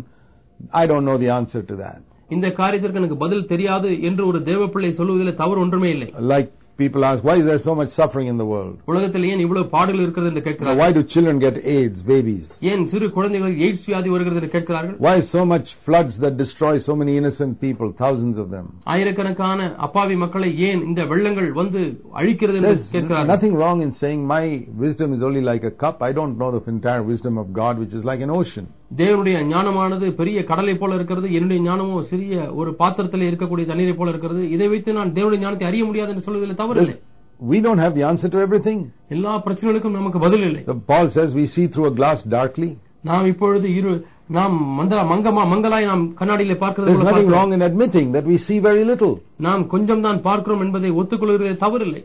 I don't know the answer to that. இந்த காரியத்திற்கு எனக்கு பதில் தெரியாது என்று ஒரு தேவ பிள்ளை சொல்வதில் தவறு ஒன்றுமே இல்லை. Like people ask, why is there so much suffering in the world? உலகத்தில் ஏன் இவ்வளவு பாடுகள் இருக்கிறது என்று Now, கேட்கிறார்கள். why do children get AIDS, babies? ஏன் சிறு குழந்தைகளுக்கு எய்ட்ஸ் வியாதி வருகிறது என்று கேட்கிறார்கள். Why so much floods that destroy so many innocent people, thousands of them? ஆயிரக்கணக்கான அப்பாவி மக்களை ஏன் இந்த வெள்ளங்கள் வந்து அழிக்கிறது என்று There's கேட்கிறார்கள். nothing wrong in saying my wisdom is only like a cup. I don't know the entire wisdom of God, which is like an ocean. தேவனுடைய ஞானமானது பெரிய கடலை போல இருக்கிறது, என்னுடைய ஞானமோ சிறிய ஒரு பாத்திரத்தில் இருக்கக்கூடிய தண்ணீரை போல இருக்கிறது. இதை வைத்து நான் தேவனுடைய ஞானத்தை அறிய முடியாது என்று சொல்வதில் தவறு இல்லை. We don't have the answer to everything. எல்லா பிரச்சனைகளுக்கும் நமக்கு பதில் இல்லை. Paul says we see through a glass darkly. நாம் இப்பொழுது இரு நாம் மந்தா மங்கமா மங்களாய் நாம் கண்ணாடியிலே பார்க்கிறது There's போல nothing பார்க்கிறோம். wrong in admitting that we see very little. நாம் கொஞ்சம் தான் பார்க்கிறோம் என்பதை ஒத்துக்கொள்கிறதே தவறில்லை.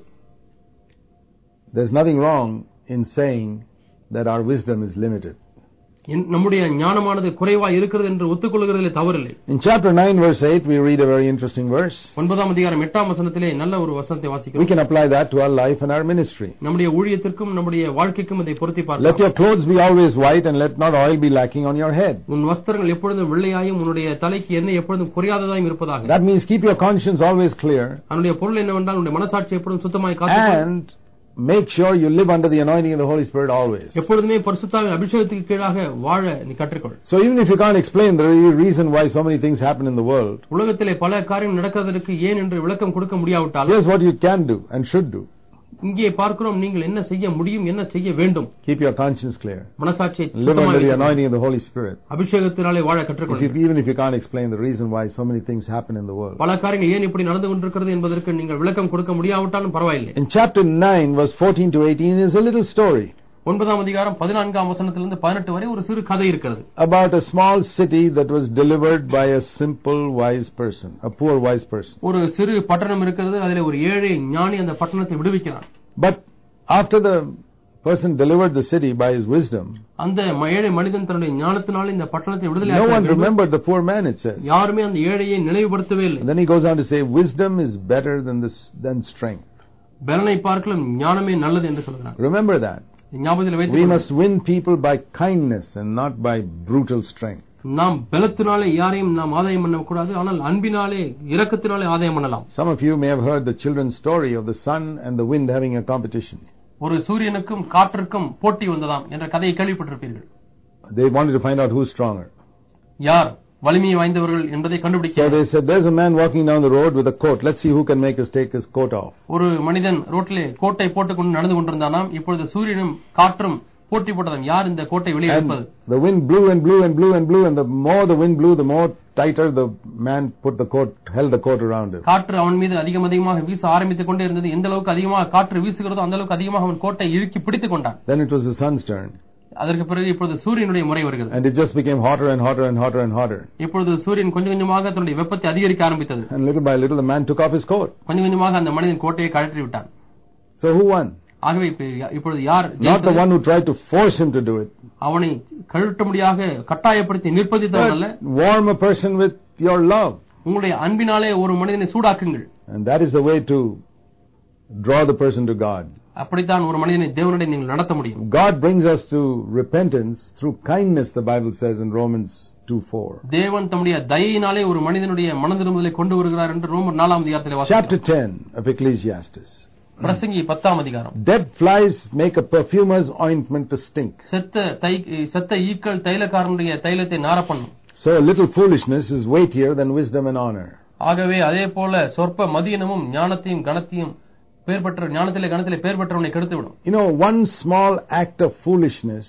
There's nothing wrong in saying that our wisdom is limited. நம்முடைய ஞானமானது குறைவா இருக்கிறது என்று ஒத்துக்கொள்கிறதிலே தவறில்லை. In chapter nine verse eight we read a very interesting verse. ஒன்பதாம் அதிகாரம் எட்டாம் வசனத்திலே நல்ல ஒரு வசனத்தை We வாசிக்கிறோம். can apply that to our life and our ministry. நம்முடைய ஊழியத்திற்கும் நம்முடைய வாழ்க்கைக்கும் இதை பொருத்தி Let பார்க்கலாம். your clothes be always white and let not oil be lacking on your head. உன் வஸ்திரங்கள் எப்பொழுதும் வெள்ளையாயும் உன்னுடைய தலைக்கு எண்ணெய் எப்பொழுதும் குறையாததாயும் இருப்பதாக. That means keep your conscience always clear அதனுடைய பொருள் என்னவென்றால் உன்னுடைய மனசாட்சி எப்பொழுதும் சுத்தமாய் காத்துக்கொள். and make sure you live under the anointing of the Holy Spirit always. எப்பொழுதுமே பரிசுத்தாவின் அபிஷேகத்துக்கு கீழாக வாழ நீ கற்றுக்கொள். So even if you can't explain the reason why so many things happen in the world, உலகத்திலே பல காரியம் நடக்கிறதற்கு ஏன் என்று விளக்கம் கொடுக்க முடியாவிட்டால் here's what you can do and should do. இங்கே பார்க்கிறோம் நீங்கள் என்ன செய்ய முடியும், என்ன செய்ய வேண்டும். Keep your conscience clear. மனசாட்சியை Live under சுத்தமாய் the anointing of the Holy Spirit. அபிஷேகத்தினாலே வாழ If கற்றுக்கொள். you, even if you can't explain the reason why so many things happen in the world. பல காரியங்கள் ஏன் இப்படி நடந்து கொண்டிருக்கிறது என்பதற்கு நீங்கள் விளக்கம் கொடுக்க முடியாவிட்டாலும் பரவாயில்லை. In chapter nine verse fourteen to eighteen is a little story ஒன்பதாம் அதிகாரம் பதினான்காம் வசனத்திலிருந்து பதினெட்டு வரை ஒரு சிறு கதை இருக்கிறது. about a small city that was delivered by a simple wise person, a poor wise person. ஒரு சிறு பட்டணம் இருக்கிறது, அதிலே ஒரு ஏழை ஞானி அந்த பட்டணத்தை விடுவிக்கிறான். But after the person delivered the city by his wisdom, அந்த ஏழை மனிதன் தன்னுடைய ஞானத்தினாலே இந்த பட்டணத்தை விடுதலை no one ஆக்கினார். remembered the poor man, it says. யாருமே அந்த ஏழையை நினைவுபடுத்தவே இல்லை. And then he goes on to say wisdom is better than this than strength. பலனை பார்க்கலாம் ஞானமே நல்லது என்று சொல்கிறார். Remember that. ஞாபகத்தில் We வைத்துக் must win people by kindness and not by brutal strength. நாம் பலத்தினாலே யாரையும் நாம் ஆதாயம் பண்ணக்கூடாது, ஆனால் அன்பினாலே இரக்கத்தினாலே ஆதாயம் பண்ணலாம். Some of you may have heard the children's story of the sun and the wind having a competition. ஒரு சூரியனுக்கும் காற்றுக்கும் போட்டி வந்ததாம் என்ற கதையை கேள்விப்பட்டிருப்பீர்கள். They wanted to find out who's stronger. யார் வலிமையை வாய்ந்தவர்கள் என்பதை So கண்டுபிடிக்க they said, there's a man walking down the road with a coat. Let's see who can make us take his coat off. ஒரு மனிதன் ரோட்டிலே கோட்டை போட்டுக்கொண்டு நடந்து கொண்டிருந்தானாம். இப்பொழுது சூரியனும் காற்றும் போட்டி போட்டதாம், யார் இந்த கோட்டை வெளியே எடுப்பது. And the wind blew and blew and blew and blew, and the more the wind blew, the more tighter the man put the coat, held the coat around him. காற்று அவன் மீது அதிகம் அதிகமாக வீச ஆரம்பித்துக் கொண்டே இருந்தது. எந்த அளவுக்கு அதிகமாக காற்று வீசுகிறதோ அந்த அளவுக்கு அதிகமாக அவன் கோட்டை இறுக்கி பிடித்துக் கொண்டான். Then it was the sun's turn. அதற்கு பிறகு இப்பொழுது சூரியனுடைய முறை வருகிறது. And it just became hotter and hotter and hotter and hotter. இப்பொழுது சூரியன் கொஞ்சம் கொஞ்சமாக தன்னுடைய வெப்பத்தை அதிகரிக்க ஆரம்பித்தது. And little by little the man took off his coat. கொஞ்சம் கொஞ்சமாக அந்த மனிதன் கோட்டையை கழற்றி விட்டான். So who won? ஆகவே இப்பொழுது யார் Not the ஜெயித்தது? one who tried to force him to do it. அவனை கழற்ற முடியாக கட்டாயப்படுத்தி நிர்பந்தித்தவன் அல்ல. But warm a person with your love. உங்களுடைய அன்பினாலே ஒரு மனிதனை சூடாக்குங்கள். And that is the way to draw the person to God. அப்படித்தான் ஒரு மனிதனை தேவனுடைய நீங்கள் நடத்த முடியும். God brings us to repentance through kindness, the Bible says in Romans two four. தேவன் தம்முடைய தயையினாலே ஒரு மனிதனுடைய மனதிரும்புதலை கொண்டு வருகிறார் என்று ரோமர் நாலாம் அதிகாரத்திலே Chapter வாசிக்கிறோம். ten of Ecclesiastes. பிரசங்கி பத்தாம் அதிகாரம். Dead flies make a perfumer's ointment to stink. செத்த தை செத்த ஈக்கள் தைலக்காரனுடைய தைலத்தை நார பண்ணும். So a little foolishness is weightier than wisdom and honor. ஆகவே அதே போல சொற்ப மதியினமும் ஞானத்தையும் கனத்தையும் பேர் பெற்ற ஞானத்திலே கனத்திலே பேர் பெற்றவனை கெடுத்துவிடும். You know, one small act of foolishness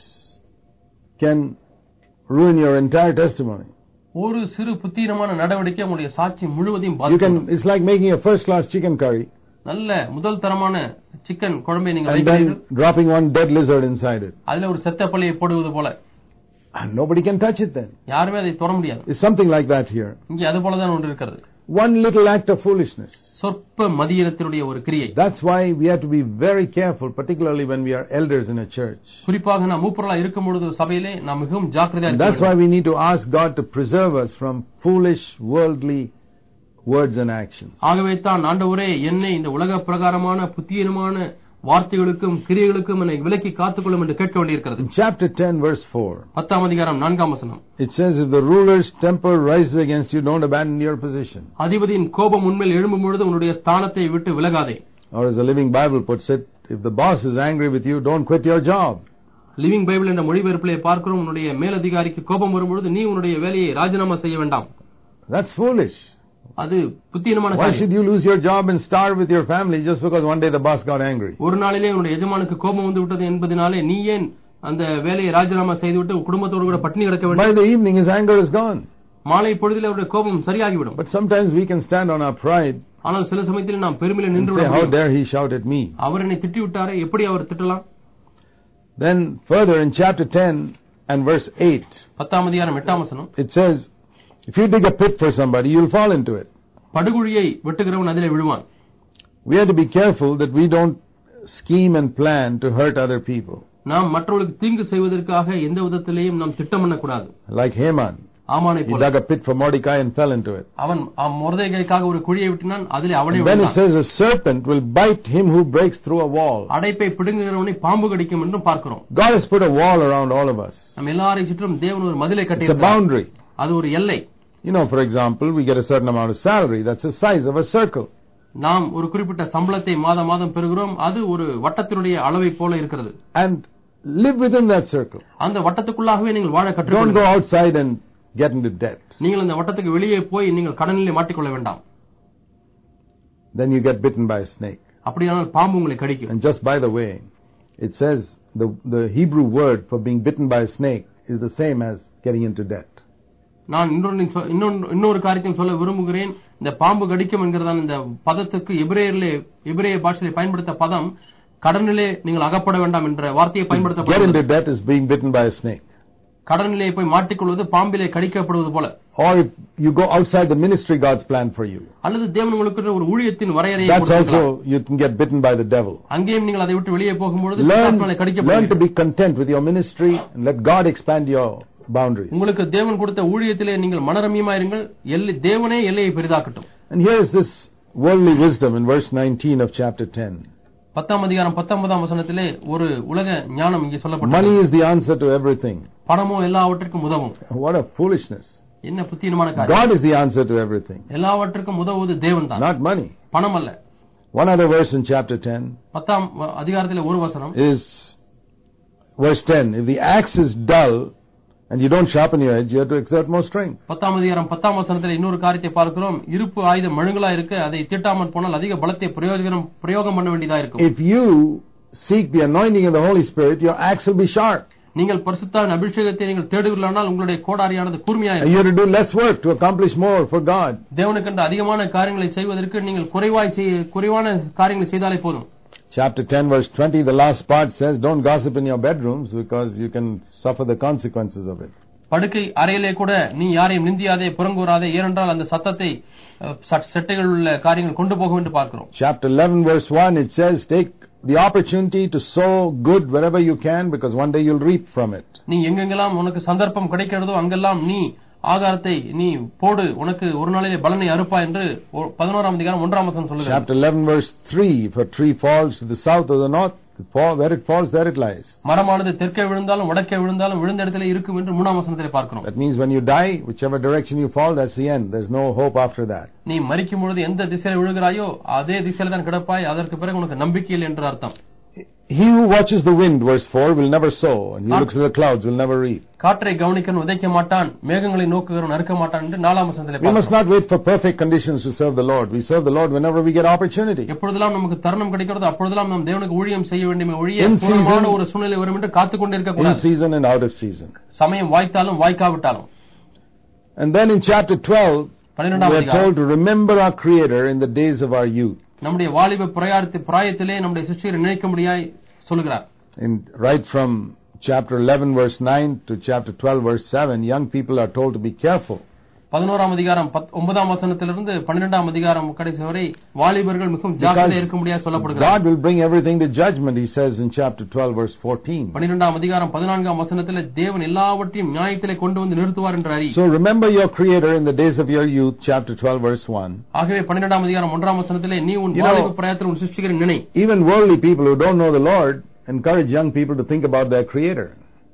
can ruin your entire testimony. ஒரு சிறு புத்தீனமான நடவடிக்கை உங்களுடைய சாட்சி முழுவதையும் You பாதிக்கும். can, it's like making a first class chicken curry நல்ல முதல் தரமான சிக்கன் குழம்பை நீங்க and வைக்கிறீர்கள், then dropping one dead lizard inside it. அதுல ஒரு செத்த பள்ளியை போடுவது போல And nobody can touch it then. யாருமே அதை தொட முடியாது. It's something like that here. இங்கே அது போலதான் ஒன்று இருக்கிறது. One little act of foolishness. சொற்ப மதியினத்தினுடைய ஒரு கிரியை. That's why we have to be very careful, particularly when we are elders in a church. குறிப்பாக நாம் மூப்பர்களாக இருக்கும் பொழுது சபையிலே நாம் மிகவும் ஜாக்கிரதையா And இருக்க that's why வேண்டும். we need to ask God to preserve us from foolish, worldly words and actions. ஆகவே தான் ஆண்டவரே என்னை இந்த உலக பிரகாரமான புத்தீனமான வார்த்தைகளுக்கும் கிரியைகளுக்கும் என்னை விலக்கி காத்துக்கொள்ளும் என்று கேட்க வேண்டியிருக்கிறது. In chapter ten verse four, பத்தாம் அதிகாரம் நான்காம் வசனம். it says, if the ruler's temper rises against you, don't abandon your position. அதிபதியின் கோபம் உன்மேல் எழும்பும் பொழுது உன்னுடைய ஸ்தானத்தை விட்டு விலகாதே. Or as the Living Bible puts it, if the boss is angry with you, don't quit your job. Living Bible என்ற மொழிபெயர்ப்பிலே பார்க்கிறோம், உன்னுடைய மேலதிகாரிக்கு கோபம் வரும்பொழுது நீ உன்னுடைய வேலையை ராஜினாமா செய்ய வேண்டாம். That's foolish. அது புத்தியீனமான Why காரியம். should you lose your job and starve with your family just because one day the boss got angry? ஒரு நாளிலே உன்னுடைய எஜமானுக்கு கோபம் வந்து விட்டது என்பதனாலே நீ ஏன் அந்த வேலையை ராஜினாமா செய்துவிட்டு குடும்பத்தோடு கூட பட்டினி கிடக்க வேண்டும்? By the evening his anger is gone. மாலை பொழுதிலே அவருடைய கோபம் சரியாகிவிடும். But sometimes we can stand on our pride ஆனால் சில சமயத்தில் நாம் பெருமையிலே and நின்று say, how விட dare he shout at me? அவர் என்னை திட்டி விட்டாரே, எப்படி அவர் திட்டலாம்? Then further in chapter ten and verse eight, பத்தாம் அதிகாரம் எட்டாம் வசனம், it says, if you dig a pit for somebody, you'll fall into it. படுகுழியை வெட்டுகிறவன் அதிலே விழுவான். We have to be careful that we don't scheme and plan to hurt other people. நாம் மற்றவர்களுக்கு தீங்கு செய்வதற்காக எந்த விதத்திலேயும் நாம் திட்டம் பண்ணக்கூடாது. Like Haman, ஆமானை he போல dug a pit for Mordecai and fell into it. அவன் மொர்தெகாய்க்காக ஒரு குழியை வெட்டினான், அதிலே அவனே And then it விழுந்தான். says, a serpent will bite him who breaks through a wall. அடைப்பை பிடுங்குகிறவனை பாம்பு கடிக்கும் என்றும் பார்க்கிறோம். God has put a wall around all of us. நம்ம எல்லாரையும் சுற்றும் தேவன் ஒரு மதிலை It's a கட்டியிருக்கிறார். boundary. அது ஒரு எல்லை. You know, for example, we get a certain amount of salary. That's the size of a circle. நாம் ஒரு குறிப்பிட்ட சம்பளத்தை மாதம் மாதம் பெறுகிறோம், அது ஒரு வட்டத்தினுடைய அளவை போல இருக்கிறது. And live within that circle. அந்த வட்டத்துக்குள்ளாகவே நீங்கள் வாழ Don't கற்றுக்கொள்ளுங்கள். go outside and get into debt. நீங்கள் அந்த வட்டத்துக்கு வெளியே போய் நீங்கள் கடனிலே மாட்டிக்கொள்ள வேண்டாம். Then you get bitten by a snake. அப்படியானால் பாம்பு உங்களை கடிக்கும். And just by the way, it says the, the Hebrew word for being bitten by a snake is the same as getting into debt. நான் இன்னொரு இன்னொரு இன்னொரு காரியத்தையும் சொல்ல விரும்புகிறேன். இந்த பாம்பு கடிக்கும் என்கிறதான இந்த பதத்துக்கு எபிரேயரிலே எபிரேய பாஷையிலே பயன்படுத்த பதம் கடனிலே நீங்கள் அகப்பட வேண்டாம் என்ற வார்த்தையை Get பயன்படுத்தப்படுகிறது. into debt is being bitten by a snake. கடனிலே போய் மாட்டிக்கொள்வது பாம்பிலே கடிக்கப்படுவது போல. Or if you go outside the ministry God's planned for you, அல்லது தேவன் உங்களுக்கு ஒரு ஊழியத்தின் வரையறையை that's கொடுத்திருக்கிறார். also, you can get bitten by the devil. அங்கேயும் நீங்கள் அதை விட்டு வெளியே போகும்பொழுது Learn, பிசாசினாலே learn to கடிக்கப்படுவீர்கள். be content with your ministry and let God expand your boundaries. உங்களுக்கு தேவன் கொடுத்த ஊழியத்திலே நீங்கள் மனரமியமாயிருங்கள், எல்லை தேவனே எல்லையை பெரிதாக்கட்டும். And here is this worldly wisdom in verse nineteen of chapter ten. பத்தாம் அதிகாரம் பத்தொன்பதாம் வசனத்திலே ஒரு உலக ஞானம் இங்கே Money சொல்லப்பட்டது. is the answer to everything. பணமோ எல்லாவற்றிற்கும் உதவும். What a foolishness. என்ன புத்தியீனமான காரியம். God is the answer to everything, எல்லாவற்றிற்கும் உதவுவது தேவன் தான், not money. பணம் அல்ல. One other verse in chapter ten பத்தாம் அதிகாரத்திலே ஒரு வசனம், is verse ten. If the axe is dull and you don't sharpen your edge, you have to exert more strength. பத்தாம் அதிகாரம் பத்தாம் வசனத்திலே இன்னொரு காரியத்தை பார்க்கிறோம். இருப்பு ஆயுதம் மழுங்கலா இருக்க அதை தீட்டாமல் போனால் அதிக பலத்தை பிரயோஜனம் பிரயோகம் பண்ண வேண்டியதா இருக்கும். If you seek the anointing of the Holy Spirit, your axe will be sharp. நீங்கள் பரிசுத்தாவின் அபிஷேகத்தை நீங்கள் தேடுவீர்களானால் உங்களுடைய கோடாரியானது கூர்மையா And இருக்கும். you have to do less work to accomplish more for God. தேவனுக்கென்று அதிகமான காரியங்களை செய்வதற்கு நீங்கள் குறைவாய் செய்ய- குறைவான காரியங்களை செய்தாலே போதும். Chapter ten verse twenty, the last part says, don't gossip in your bedrooms because you can suffer the consequences of it. படுக்கை அறையிலே கூட நீ யாரையும் நிந்தியாதே புறங்கூறாதே, ஏனென்றால் அந்த சத்தத்தை அஹ், சட்- செட்டைகள் உள்ள காரியங்கள் கொண்டு போகும் என்று பார்க்கிறோம். Chapter eleven verse one, it says, take the opportunity to sow good wherever you can because one day you'll reap from it. நீ எங்கெங்கெல்லாம் உனக்கு சந்தர்ப்பம் கிடைக்கிறதோ அங்கெல்லாம் நீ ஆகாரத்தை நீ போடு, உனக்கு ஒரு நாளிலே பலனை அறுப்பா என்று ஒ- பதினோராம் அதிகாரம் ஒன்றாம் வசனம் சொல்லுகிறது. Chapter eleven verse three, if a tree falls to the south or the north, it fall, where it falls, there it lies. மரமானது தெற்கே விழுந்தாலும் வடக்கே விழுந்தாலும் விழுந்த இடத்திலே இருக்கும் என்று மூணாம் வசனத்திலே பார்க்கிறோம். That means when you die, whichever direction you fall, that's the end. There's no hope after that. நீ மரிக்கும் பொழுது எந்த திசையில விழுகிறாயோ அதே திசையில தான் கிடப்பாய், அதற்கு பிறகு உனக்கு நம்பிக்கை இல்லை என்று அர்த்தம். He who watches the wind, verse four, will never sow, and he who looks at the clouds will never reap. காற்றை கவனிக்கன் உதைக்க மாட்டான், மேகங்களை நோக்குகிறவன் அறுக்க மாட்டான் என்று நாலாம் வசனத்திலே We must பார்க்கிறோம். not wait for perfect conditions to serve the Lord. We serve the Lord whenever we get opportunity. எப்பொழுதெல்லாம் நமக்கு தருணம் கிடைக்கிறதோ அப்பொழுதெல்லாம் நாம் தேவனுக்கு ஊழியம் செய்ய வேண்டுமே ஒழிய In பூர்ணமான season- ஒரு சூழ்நிலை வரும் என்று காத்துக் கொண்டிருக்க In கூடாது. season and out of season. சமயம் வாய்த்தாலும் வாய்க்காவிட்டாலும். And then in chapter twelve, we பன்னிரெண்டாம் are அதிகாரம், told to remember our Creator in the days of our youth. நம்முடைய வாலிப பிரயாரத்து பிராயத்திலே நம்முடைய சிஷ்யரை நினைக்க முடியாய் சொல்லுகிறார். In, right from chapter eleven verse nine to chapter twelve verse seven, young people are told to be careful. பதினோராம் அதிகாரம் பத்- ஒன்பதாம் வசனத்திலிருந்து பன்னிரெண்டாம் அதிகாரம் கடைசி வரை வாலிபர்கள் மிகவும் ஜாக்கிரதையாக இருக்க முடியாது சொல்லப்படுகிறார். God will bring everything to judgment, he says in chapter twelve verse fourteen. பன்னிரெண்டாம் அதிகாரம் பதினான்காம் வசனத்திலே தேவன் எல்லாவற்றையும் நியாயத்திலே கொண்டு வந்து நிறுத்துவார் என்று அறி. So remember your Creator in the days of your youth, chapter twelve verse one. ஆகவே பன்னிரெண்டாம் அதிகாரம் ஒன்றாம் வசனத்திலே நீ உன் You know- வாலிப பிரயாத்தில் உன் சிருஷ்டிகரை நினை. Even worldly people who don't know the Lord encourage young people to think about their Creator.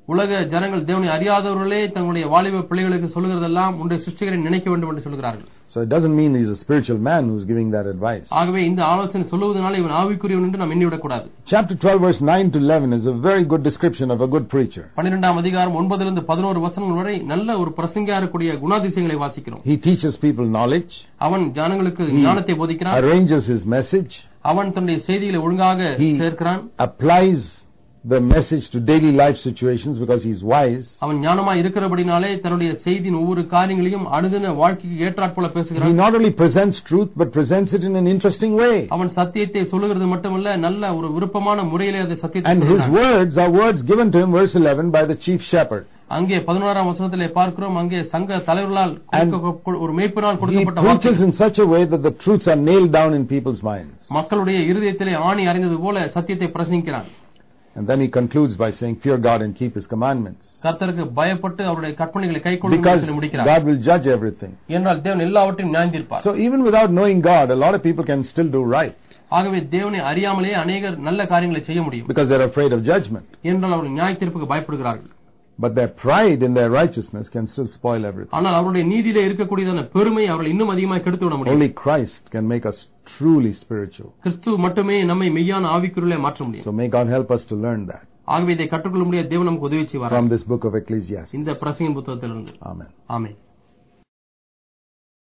உலக ஜனங்கள் தேவனை அறியாதவர்களே தங்களுடைய வாலிப பிள்ளைகளுக்கு சொல்லுகிறதெல்லாம் உன்னுடைய சிருஷ்டிகரை நினைக்க வேண்டும் என்று சொல்கிறார்கள். So it doesn't mean he's a spiritual man who's giving that advice. ஆகவே இந்த ஆலோசனை சொல்லுவதனால இவன் ஆவிக்குரியவன் என்று நாம் எண்ணிவிடக் கூடாது. Chapter twelve verse nine to eleven is a very good description of a good preacher. பன்னிரண்டாம் அதிகாரம் ஒன்பதிலிருந்து பதினொரு வசனங்கள் வரை நல்ல ஒரு பிரசங்கியா இருக்கக்கூடிய குணாதிசயங்களை வாசிக்கிறோம். He teaches people knowledge. அவன் ஜனங்களுக்கு ஞானத்தை போதிக்கிறான். Arranges his message. அவன் தன்னுடைய செய்திகளை ஒழுங்காக சேர்க்கிறான். Applies the message to daily life situations because he's wise. அவன் ஞானமாய் இருக்கிறபடினாலே தன்னுடைய செய்தியின் ஒவ்வொரு காரியங்களையும் அனுதின வாழ்க்கைக்கு ஏற்றாற்போல பேசுகிறான். He not only presents truth but presents it in an interesting way. அவன் சத்தியத்தை சொல்லுகிறது மட்டுமல்ல நல்ல ஒரு விருப்பமான முறையிலே அந்த சத்தியத்தை And his words are words given to him, verse eleven, by the chief shepherd. அங்கே பதினோராம் வசனத்திலே பார்க்கிறோம், அங்கே சங்க தலைவர்களால் ஒரு மேய்ப்பனால் கொடுக்கப்பட்ட வார்த்தைகள். He preaches in such a way that the truths are nailed down in people's minds. மக்களுடைய இருதயத்திலே ஆணி அறைந்தது போல சத்தியத்தை பிரசங்கிக்கிறான். And then he concludes by saying, fear God and keep his commandments. கர்த்தருக்கு பயப்பட்டு அவருடைய கற்பனைகளை கைக்கொள்ளுங்கள் என்று சொல்லி முடிக்கிறார். God will judge everything. என்றால் தேவன் எல்லாவற்றையும் நியாயம் தீர்ப்பார். So even without knowing God, a lot of people can still do right. ஆகவே தேவனை அறியாமலே அநேகர் நல்ல காரியங்களை செய்ய முடியும். Because they're afraid of judgment. என்றால் அவர்கள் நியாய தீர்ப்புக்கு பயப்படுகிறார்கள். But their pride in their righteousness can still spoil everything. ஆனால் அவருடைய நீதியிலே இருக்கக்கூடியதான பெருமை அவர்கள் இன்னும் அதிகமாக கெடுத்து விட முடியும். Only Christ can make us truly spiritual. கிறிஸ்து மட்டுமே நம்மை மெய்யான ஆவிக்குள்ளே மாற்ற முடியும். So may God help us to learn that. ஆகவே இதை கற்றுக்கொள்ள முடியாத தேவன் நமக்கு உதவி செய்வார். From this book of Ecclesiastes. இந்த பிரசங்கின் புத்தகத்திலிருந்து. Amen. ஆமென்.